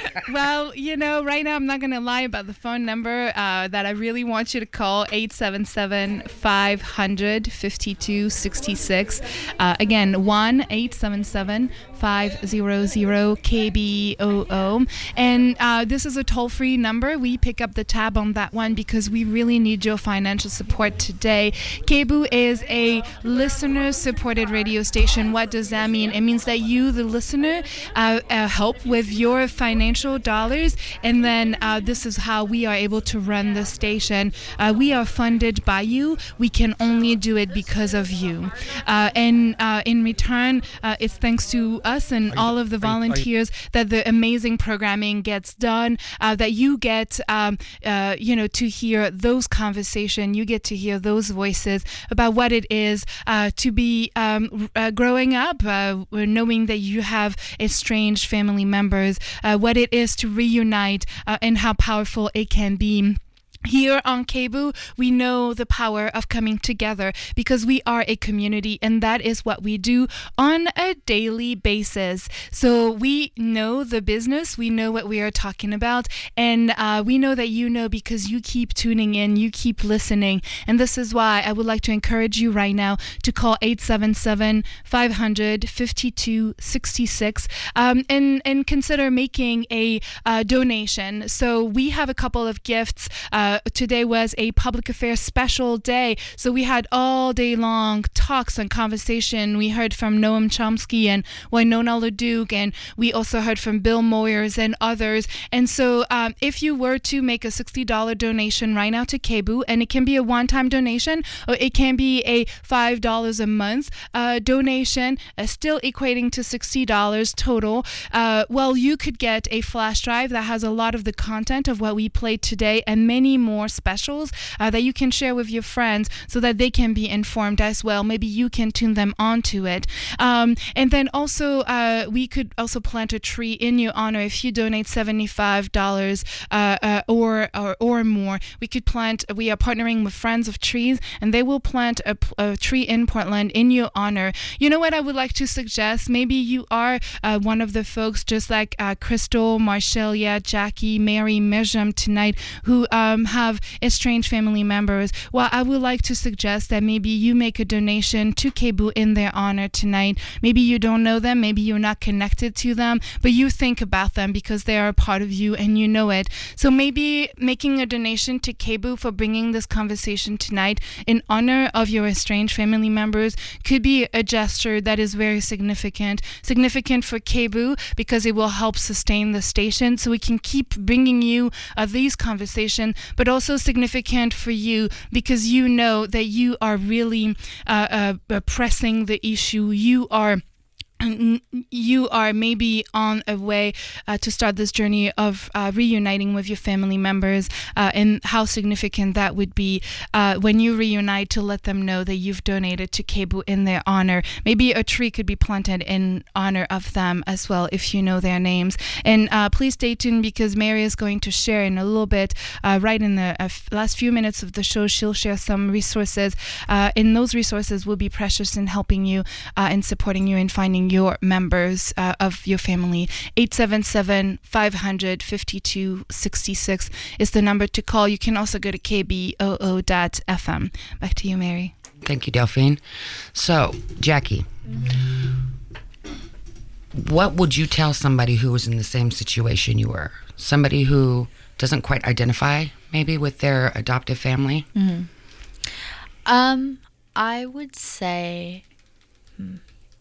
Well, you know, right now I'm not gonna lie about the phone number uh, that I really want you to call: eight seven seven, five hundred, fifty-two sixty-six. Uh, again, one eight seven seven, five hundred, K B O O. And uh, this is a toll-free number. We pick up the tab on that one because we really need your financial support today. K B O is a listener-supported radio station. What does that mean? It means that you, the listener, uh, uh, help with your financial dollars, and then uh, this is how we are able to run the station. Uh, we are funded by you. We can only do it because of you. Uh, and uh, in return, uh, it's thanks to us and all of the volunteers that the amazing programming gets done, uh, that you get, um, uh, you know, to hear those conversations. You get to hear those voices about what it is uh, to be um, uh, growing up, uh, knowing that you have estranged family members, uh, what it is to reunite, uh, and how powerful it can be. Here on K B O, we know the power of coming together because we are a community, and that is what we do on a daily basis. So we know the business, we know what we are talking about, and uh, we know that you know because you keep tuning in, you keep listening. And this is why I would like to encourage you right now to call eight seven seven, five hundred, fifty-two sixty-six um, and, and consider making a uh, donation. So we have a couple of gifts. Uh, Today was a public affairs special day, so we had all day long talks and conversation. We heard from Noam Chomsky and Winona LaDuke, and we also heard from Bill Moyers and others. And so um, if you were to make a sixty dollars donation right now to K B O, and it can be a one-time donation, or it can be a five dollars a month uh, donation, uh, still equating to sixty dollars total, uh, well, you could get a flash drive that has a lot of the content of what we played today and many more specials uh, that you can share with your friends so that they can be informed as well. Maybe you can tune them onto it. Um, and then also, uh, we could also plant a tree in your honor if you donate seventy-five dollars uh, uh, or, or or more. We could plant, we are partnering with Friends of Trees, and they will plant a, a tree in Portland in your honor. You know what I would like to suggest? Maybe you are uh, one of the folks just like uh, Crystal, Marshalia, Jackie, Mary, Miriam tonight who um, have estranged family members. Well, I would like to suggest that maybe you make a donation to K B O in their honor tonight. Maybe you don't know them, maybe you're not connected to them, but you think about them because they are a part of you and you know it. So maybe making a donation to K B O for bringing this conversation tonight in honor of your estranged family members could be a gesture that is very significant. Significant for K B O because it will help sustain the station so we can keep bringing you uh, these conversations, but also significant for you because you know that you are really uh, uh, pressing the issue. You are n- you are maybe on a way uh, to start this journey of uh, reuniting with your family members, uh, and how significant that would be uh, when you reunite, to let them know that you've donated to KBOO in their honor. Maybe a tree could be planted in honor of them as well, if you know their names. And uh, please stay tuned, because Mary is going to share in a little bit, uh, right in the uh, f- last few minutes of the show, she'll share some resources, uh, and those resources will be precious in helping you uh, and supporting you in finding your members uh, of your family. eight seven seven, five hundred, fifty-two sixty-six is the number to call. You can also go to k b o o dot f m. Back to you, Mary. Thank you, Delphine. So, Jackie, what would you tell somebody who was in the same situation you were? Somebody who doesn't quite identify maybe with their adoptive family? Mm-hmm. Um, I would say, hmm,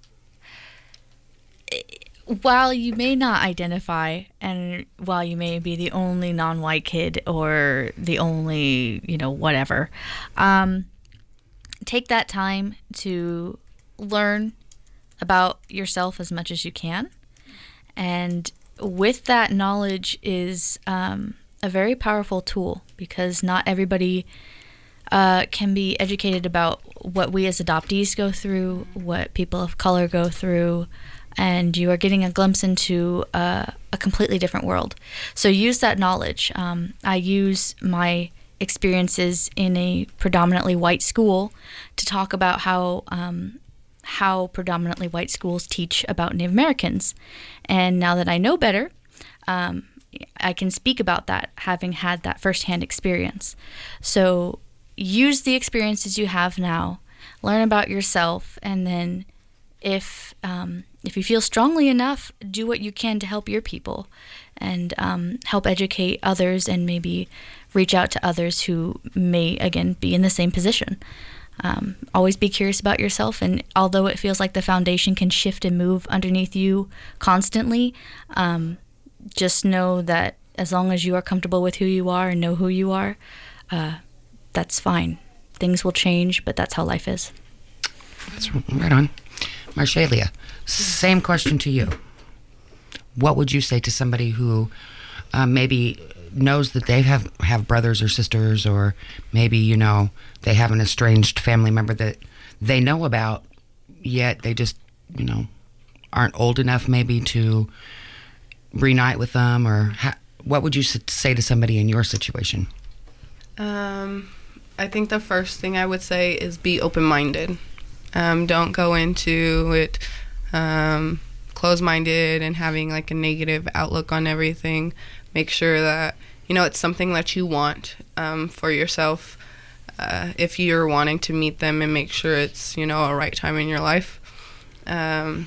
while you may not identify, and while you may be the only non-white kid or the only, you know, whatever, um, take that time to learn about yourself as much as you can. And with that knowledge is um, a very powerful tool, because not everybody uh, can be educated about what we as adoptees go through, what people of color go through, and you are getting a glimpse into uh, a completely different world. So use that knowledge. Um, I use my experiences in a predominantly white school to talk about how um, how predominantly white schools teach about Native Americans. And now that I know better, um, I can speak about that, having had that firsthand experience. So use the experiences you have now, learn about yourself, and then if um, if you feel strongly enough, do what you can to help your people and um, help educate others, and maybe reach out to others who may, again, be in the same position. Um, always be curious about yourself, and although it feels like the foundation can shift and move underneath you constantly, um, just know that as long as you are comfortable with who you are and know who you are, uh, that's fine. Things will change, but that's how life is. That's right on. Marshalia, same question to you. What would you say to somebody who uh, maybe knows that they have, have brothers or sisters, or maybe, you know, they have an estranged family member that they know about, yet they just, you know, aren't old enough maybe to reunite with them? Or ha- what would you say to somebody in your situation? Um, I think the first thing I would say is be open-minded. Um, don't go into it um, closed-minded and having like a negative outlook on everything. Make sure that, you know, it's something that you want um, for yourself. Uh, if you're wanting to meet them, and make sure it's, you know, a right time in your life. Um,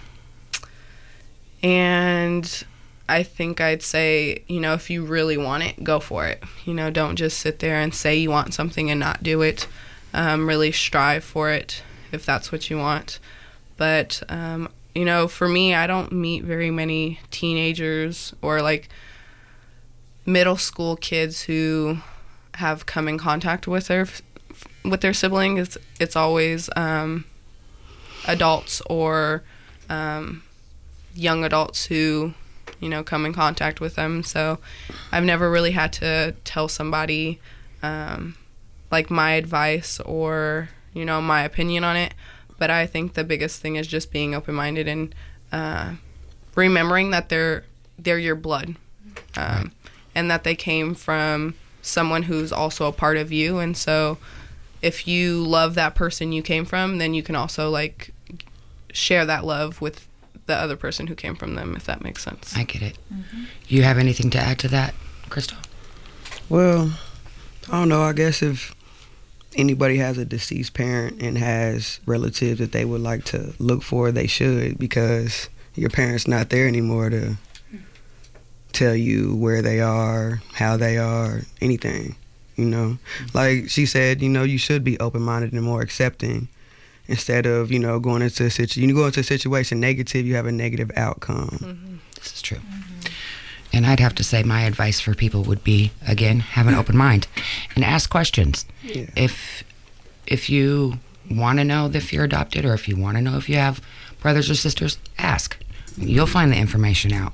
and I think I'd say, you know, if you really want it, go for it. You know, don't just sit there and say you want something and not do it. Um, really strive for it if that's what you want. But, um, you know, for me, I don't meet very many teenagers or like middle school kids who have come in contact with their with their sibling. It's, it's always um, adults or um, young adults who, you know, come in contact with them. So I've never really had to tell somebody um, like my advice or, you know, my opinion on it. But I think the biggest thing is just being open-minded and uh, remembering that they're they're your blood, um, and that they came from someone who's also a part of you. And so if you love that person you came from, then you can also like share that love with the other person who came from them, if that makes sense. I get it. Mm-hmm. You have anything to add to that, Crystal? Well, I don't know. I guess if anybody has a deceased parent and has relatives that they would like to look for, they should, because your parent's not there anymore to tell you where they are, how they are, anything, you know. Mm-hmm. Like she said, you know, you should be open-minded and more accepting instead of, you know, going into a situation. You go into a situation negative, you have a negative outcome. Mm-hmm. This is true. Mm-hmm. And I'd have to say my advice for people would be, again, have an open mind and ask questions. Yeah. If if you want to know if you're adopted, or if you want to know if you have brothers or sisters, ask. You'll find the information out.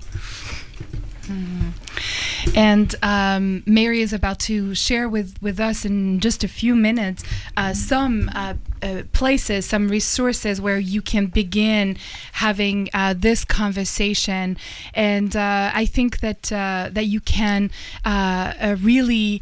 Mm-hmm. And um, Mary is about to share with, with us in just a few minutes uh, some uh, uh, places, some resources where you can begin having uh, this conversation. And uh, I think that uh, that you can uh, uh, really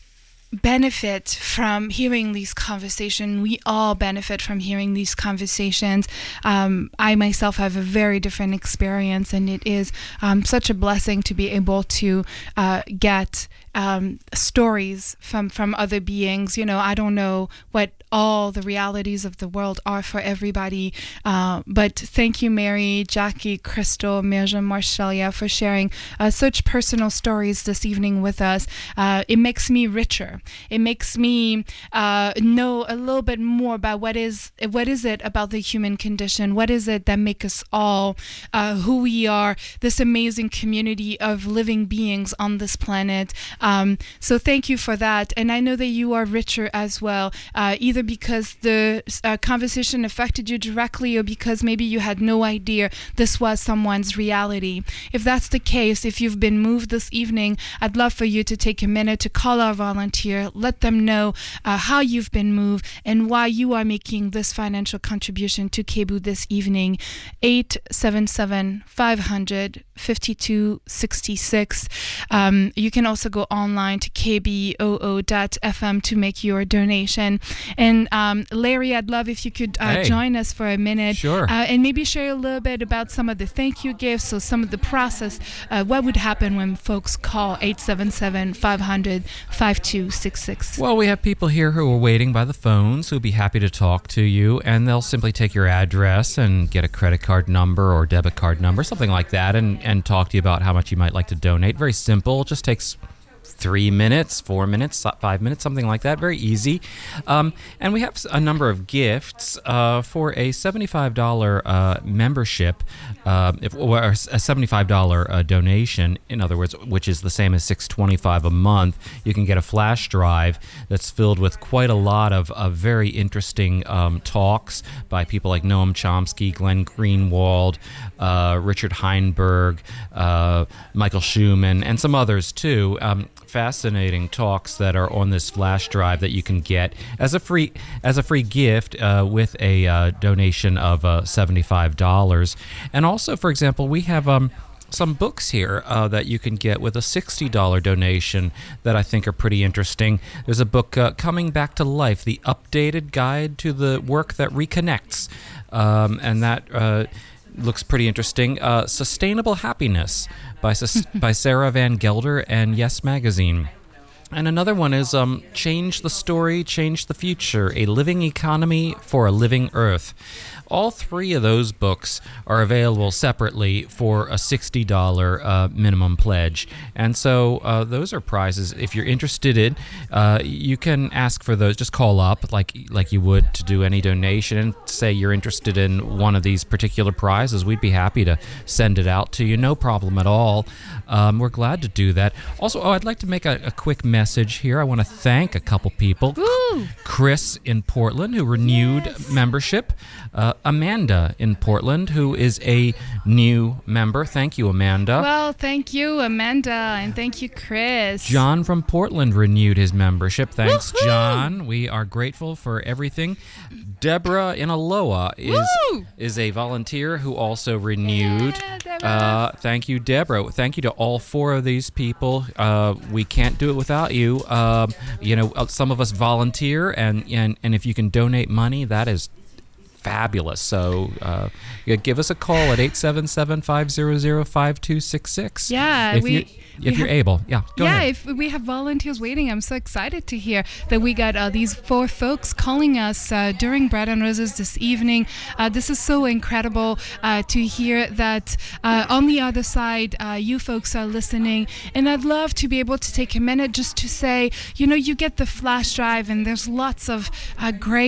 benefit from hearing these conversations. We all benefit from hearing these conversations. Um, I myself have a very different experience, and it is um, such a blessing to be able to uh, get um, stories from, from other beings. You know, I don't know what all the realities of the world are for everybody, uh, but thank you, Mary, Jackie, Crystal, Mirjam, Marcelia, for sharing uh, such personal stories this evening with us. Uh, it makes me richer. It makes me uh, know a little bit more about what is what is it about the human condition. What is it that makes us all uh, who we are? This amazing community of living beings on this planet. Um, so thank you for that. And I know that you are richer as well, uh, either because the uh, conversation affected you directly, or because maybe you had no idea this was someone's reality. If that's the case, if you've been moved this evening, I'd love for you to take a minute to call our volunteer, let them know uh, how you've been moved and why you are making this financial contribution to K B O O this evening. eight seven seven, five hundred, fifty-two sixty-six. Um, you can also go online to k b o o dot f m to make your donation. And um, Larry, I'd love if you could uh, Hey. join us for a minute. Sure. Uh, and maybe share a little bit about some of the thank you gifts, so some of the process, uh, what would happen when folks call eight seven seven, five hundred, fifty-two sixty-six. Well, we have people here who are waiting by the phones who'll be happy to talk to you, and they'll simply take your address and get a credit card number or debit card number, something like that, and, and talk to you about how much you might like to donate. Very simple. It just takes three minutes, four minutes, five minutes, something like that. Very easy. Um, and we have a number of gifts uh, for a seventy-five dollars uh, membership, uh, if, or a seventy-five dollars uh, donation, in other words, which is the same as six hundred twenty-five dollars a month. You can get a flash drive that's filled with quite a lot of, of very interesting um, talks by people like Noam Chomsky, Glenn Greenwald, uh, Richard Heinberg, uh, Michael Schumann, and some others too. Um, fascinating talks that are on this flash drive that you can get as a free as a free gift uh, with a uh, donation of uh, seventy-five dollars. And also, for example, we have um, some books here uh, that you can get with a sixty dollars donation that I think are pretty interesting. There's a book, uh, Coming Back to Life, the updated guide to the work that reconnects, um, and that uh, looks pretty interesting. Uh, Sustainable Happiness by by Sarah Van Gelder and Yes Magazine. And another one is um, Change the Story, Change the Future, A Living Economy for a Living Earth. All three of those books are available separately for a sixty dollars uh, minimum pledge. And so uh, those are prizes. If you're interested in, uh, you can ask for those. Just call up like like you would to do any donation and say you're interested in one of these particular prizes. We'd be happy to send it out to you. No problem at all. Um, we're glad to do that. Also, oh, I'd like to make a, a quick message here. I want to thank a couple people. Woo! Chris in Portland, who renewed yes. membership. Uh, Amanda in Portland, who is a new member. Thank you, Amanda. Well, thank you, Amanda, and thank you, Chris. John from Portland renewed his membership. Thanks, Woo-hoo! John. We are grateful for everything. Deborah in Aloha is Woo! is a volunteer who also renewed. Yeah, Deborah. Uh, thank you, Deborah. Thank you to all four of these people. Uh, we can't do it without you. Um, you know, some of us volunteer, and, and, and if you can donate money, that is fabulous. So uh, give us a call at eight seven seven, five hundred, five two six six. Yeah, if we... you, if we you're have, able. Yeah, go yeah, ahead. if we have volunteers waiting, I'm so excited to hear that we got uh, these four folks calling us uh, during Bread and Roses this evening. Uh, this is so incredible uh, to hear that uh, on the other side, uh, you folks are listening. And I'd love to be able to take a minute just to say, you know, you get the flash drive and there's lots of uh, great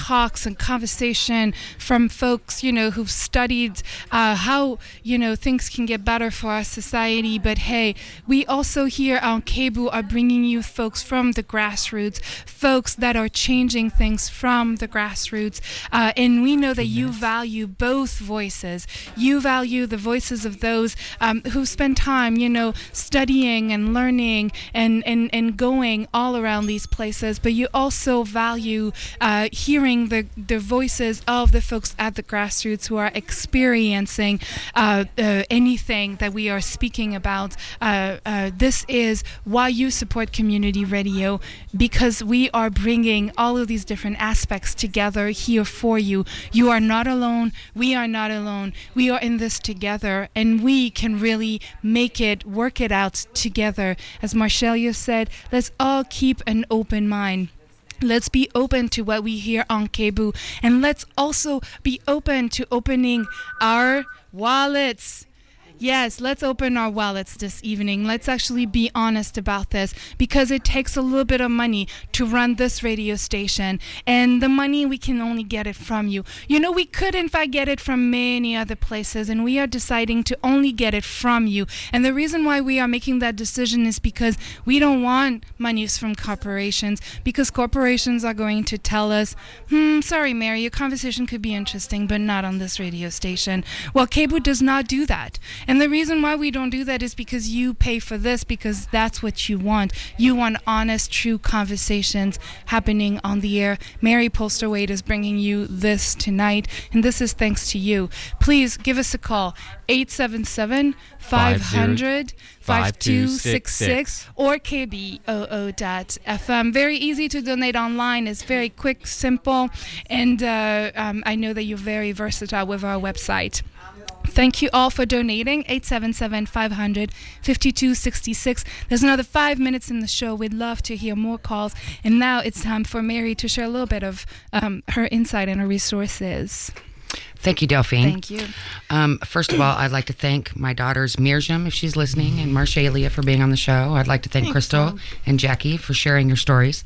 talks and conversation from folks, you know, who've studied uh, how, you know, things can get better for our society. But hey, we also here on K B O O are bringing you folks from the grassroots, folks that are changing things from the grassroots. Uh, and we know that you value both voices. You value the voices of those um, who spend time, you know, studying and learning and, and, and going all around these places. But you also value uh, hearing the, the voices of the folks at the grassroots who are experiencing uh, uh, anything that we are speaking about. Uh, uh, this is why you support community radio, because we are bringing all of these different aspects together here for you. You are not alone. We are not alone. We are in this together, and we can really make it, work it out together. As Marshalia said, let's all keep an open mind. Let's be open to what we hear on K B O O, and let's also be open to opening our wallets. Yes, let's open our wallets this evening. Let's actually be honest about this, because it takes a little bit of money to run this radio station, and the money, we can only get it from you. You know, we could in fact get it from many other places, and we are deciding to only get it from you. And the reason why we are making that decision is because we don't want monies from corporations, because corporations are going to tell us, hmm, sorry, Mary, your conversation could be interesting, but not on this radio station. Well, K B O O does not do that. And the reason why we don't do that is because you pay for this, because that's what you want. You want honest, true conversations happening on the air. Mary Polsterwaite is bringing you this tonight, and this is thanks to you. Please give us a call, eight seven seven, five hundred, five two six six or K B O O dot F M. Very easy to donate online. It's very quick, simple, and uh, um, I know that you're very versatile with our website. Thank you all for donating. eight seven seven, five hundred, five two six six. There's another five minutes in the show. We'd love to hear more calls. And now it's time for Mary to share a little bit of um, her insight and her resources. Thank you, Delphine. Thank you. Um, first of all, I'd like to thank my daughters, Mirjam, if she's listening, and Marshalia for being on the show. I'd like to thank Thanks, Crystal Mom. and Jackie for sharing your stories.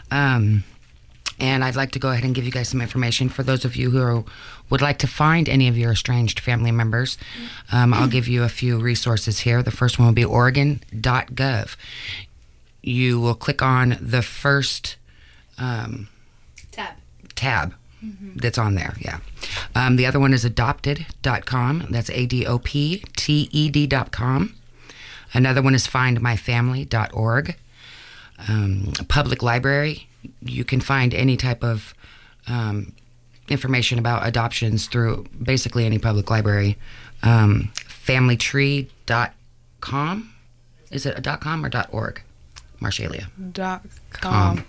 Um, and I'd like to go ahead and give you guys some information for those of you who are, would like to find any of your estranged family members. Um, I'll give you a few resources here. The first one will be Oregon dot gov. You will click on the first um, Tab. tab. That's on there, yeah. Um, the other one is adopted dot com. That's A D O P T E D dot com. Another one is find my family dot org. Um, public library. You can find any type of um, information about adoptions through basically any public library. Um, family tree dot com. Is it a .com or .org? Marshalia. Dot com.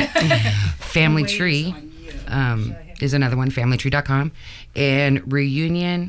Family Tree um, is another one, family tree dot com. And reunion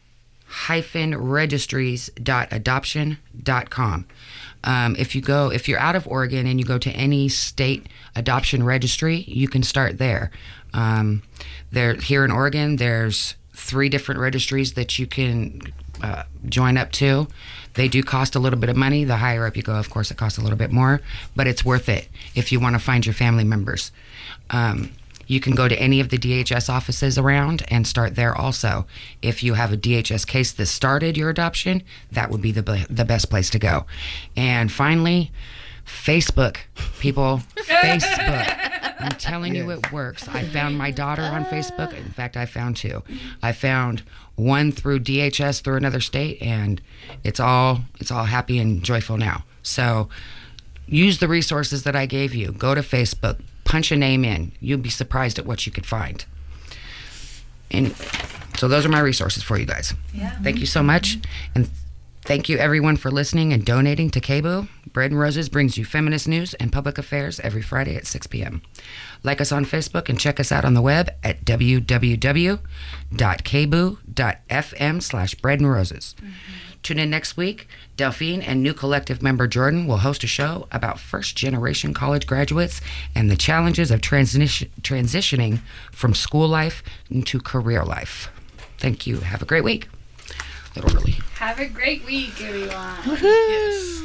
registries dot adoption dot com. Um, if you go, if you're out of Oregon and you go to any state adoption registry, you can start there. Um, there here in Oregon, there's three different registries that you can uh, join up to. They do cost a little bit of money. The higher up you go, of course, it costs a little bit more, but it's worth it if you want to find your family members. Um, you can go to any of the D H S offices around and start there also. If you have a D H S case that started your adoption, that would be the be- the best place to go. And finally, Facebook, people, Facebook. I'm telling you, it works. I found my daughter on Facebook. In fact, I found two. I found one through D H S through another state, and it's all it's all happy and joyful now. So use the resources that I gave you. Go to Facebook, punch a name in. You'll be surprised at what you could find. And so those are my resources for you guys. Yeah. Thank you so much. And thank you everyone for listening and donating to K B O O. Bread and Roses brings you feminist news and public affairs every Friday at six p.m. Like us on Facebook and check us out on the web at w w w dot k b o o dot f m slash bread and roses. Mm-hmm. Tune in next week. Delphine and new collective member Jordan will host a show about first-generation college graduates and the challenges of transition, transitioning from school life into career life. Thank you. Have a great week. Literally. Have a great week, everyone. Woohoo! Yes.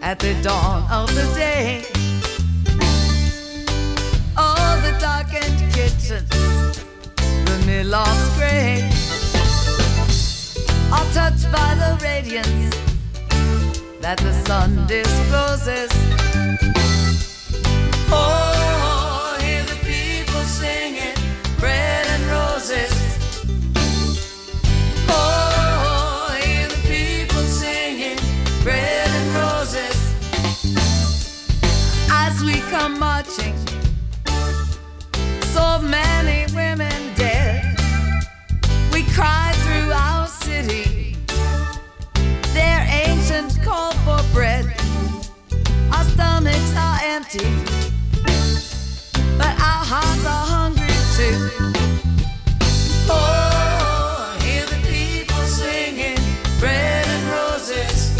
at the dawn of the day. All the darkened kitchens, the mill-loft's gray, are touched by the radiance that the sun discloses. Oh, hear the people singing bread and roses. Oh, hear the people singing bread and roses. As we come marching, so many women dead, we cry through our city their ancient call for bread. Our stomachs are empty, but our hearts are hungry too. Oh, hear the people singing bread and roses.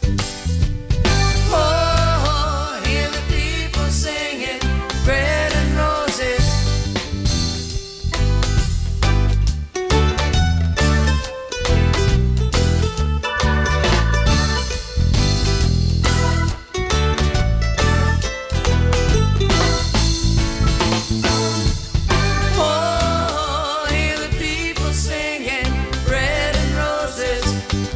Oh, hear the people singing bread and roses. Oh, hear the people singing bread and roses.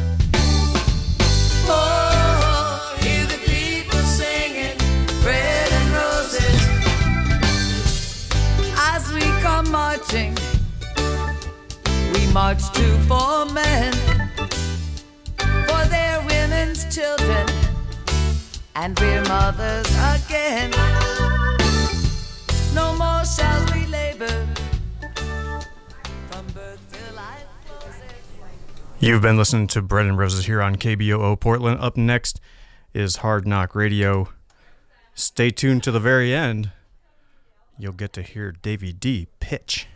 Oh, hear the people singing bread and roses. As we come marching, we march to four men for their women's children, and we're mothers again. No more shall we labor from birth till life closes. You've been listening to Bread and Roses here on K B O O Portland. Up next is Hard Knock Radio. Stay tuned to the very end. You'll get to hear Davey D pitch.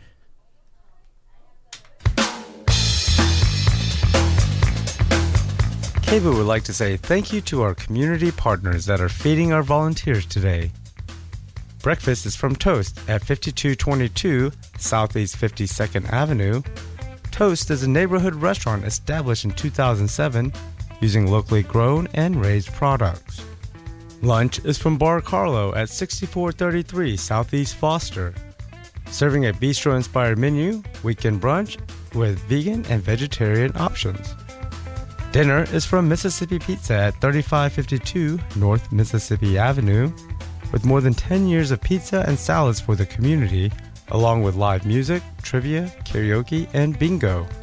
K B O O would like to say thank you to our community partners that are feeding our volunteers today. Breakfast is from Toast at fifty-two twenty-two Southeast fifty-second Avenue. Toast is a neighborhood restaurant established in two thousand seven using locally grown and raised products. Lunch is from Bar Carlo at sixty-four thirty-three Southeast Foster, serving a bistro-inspired menu, weekend brunch with vegan and vegetarian options. Dinner is from Mississippi Pizza at thirty-five fifty-two North Mississippi Avenue, with more than ten years of pizza and salads for the community, along with live music, trivia, karaoke, and bingo.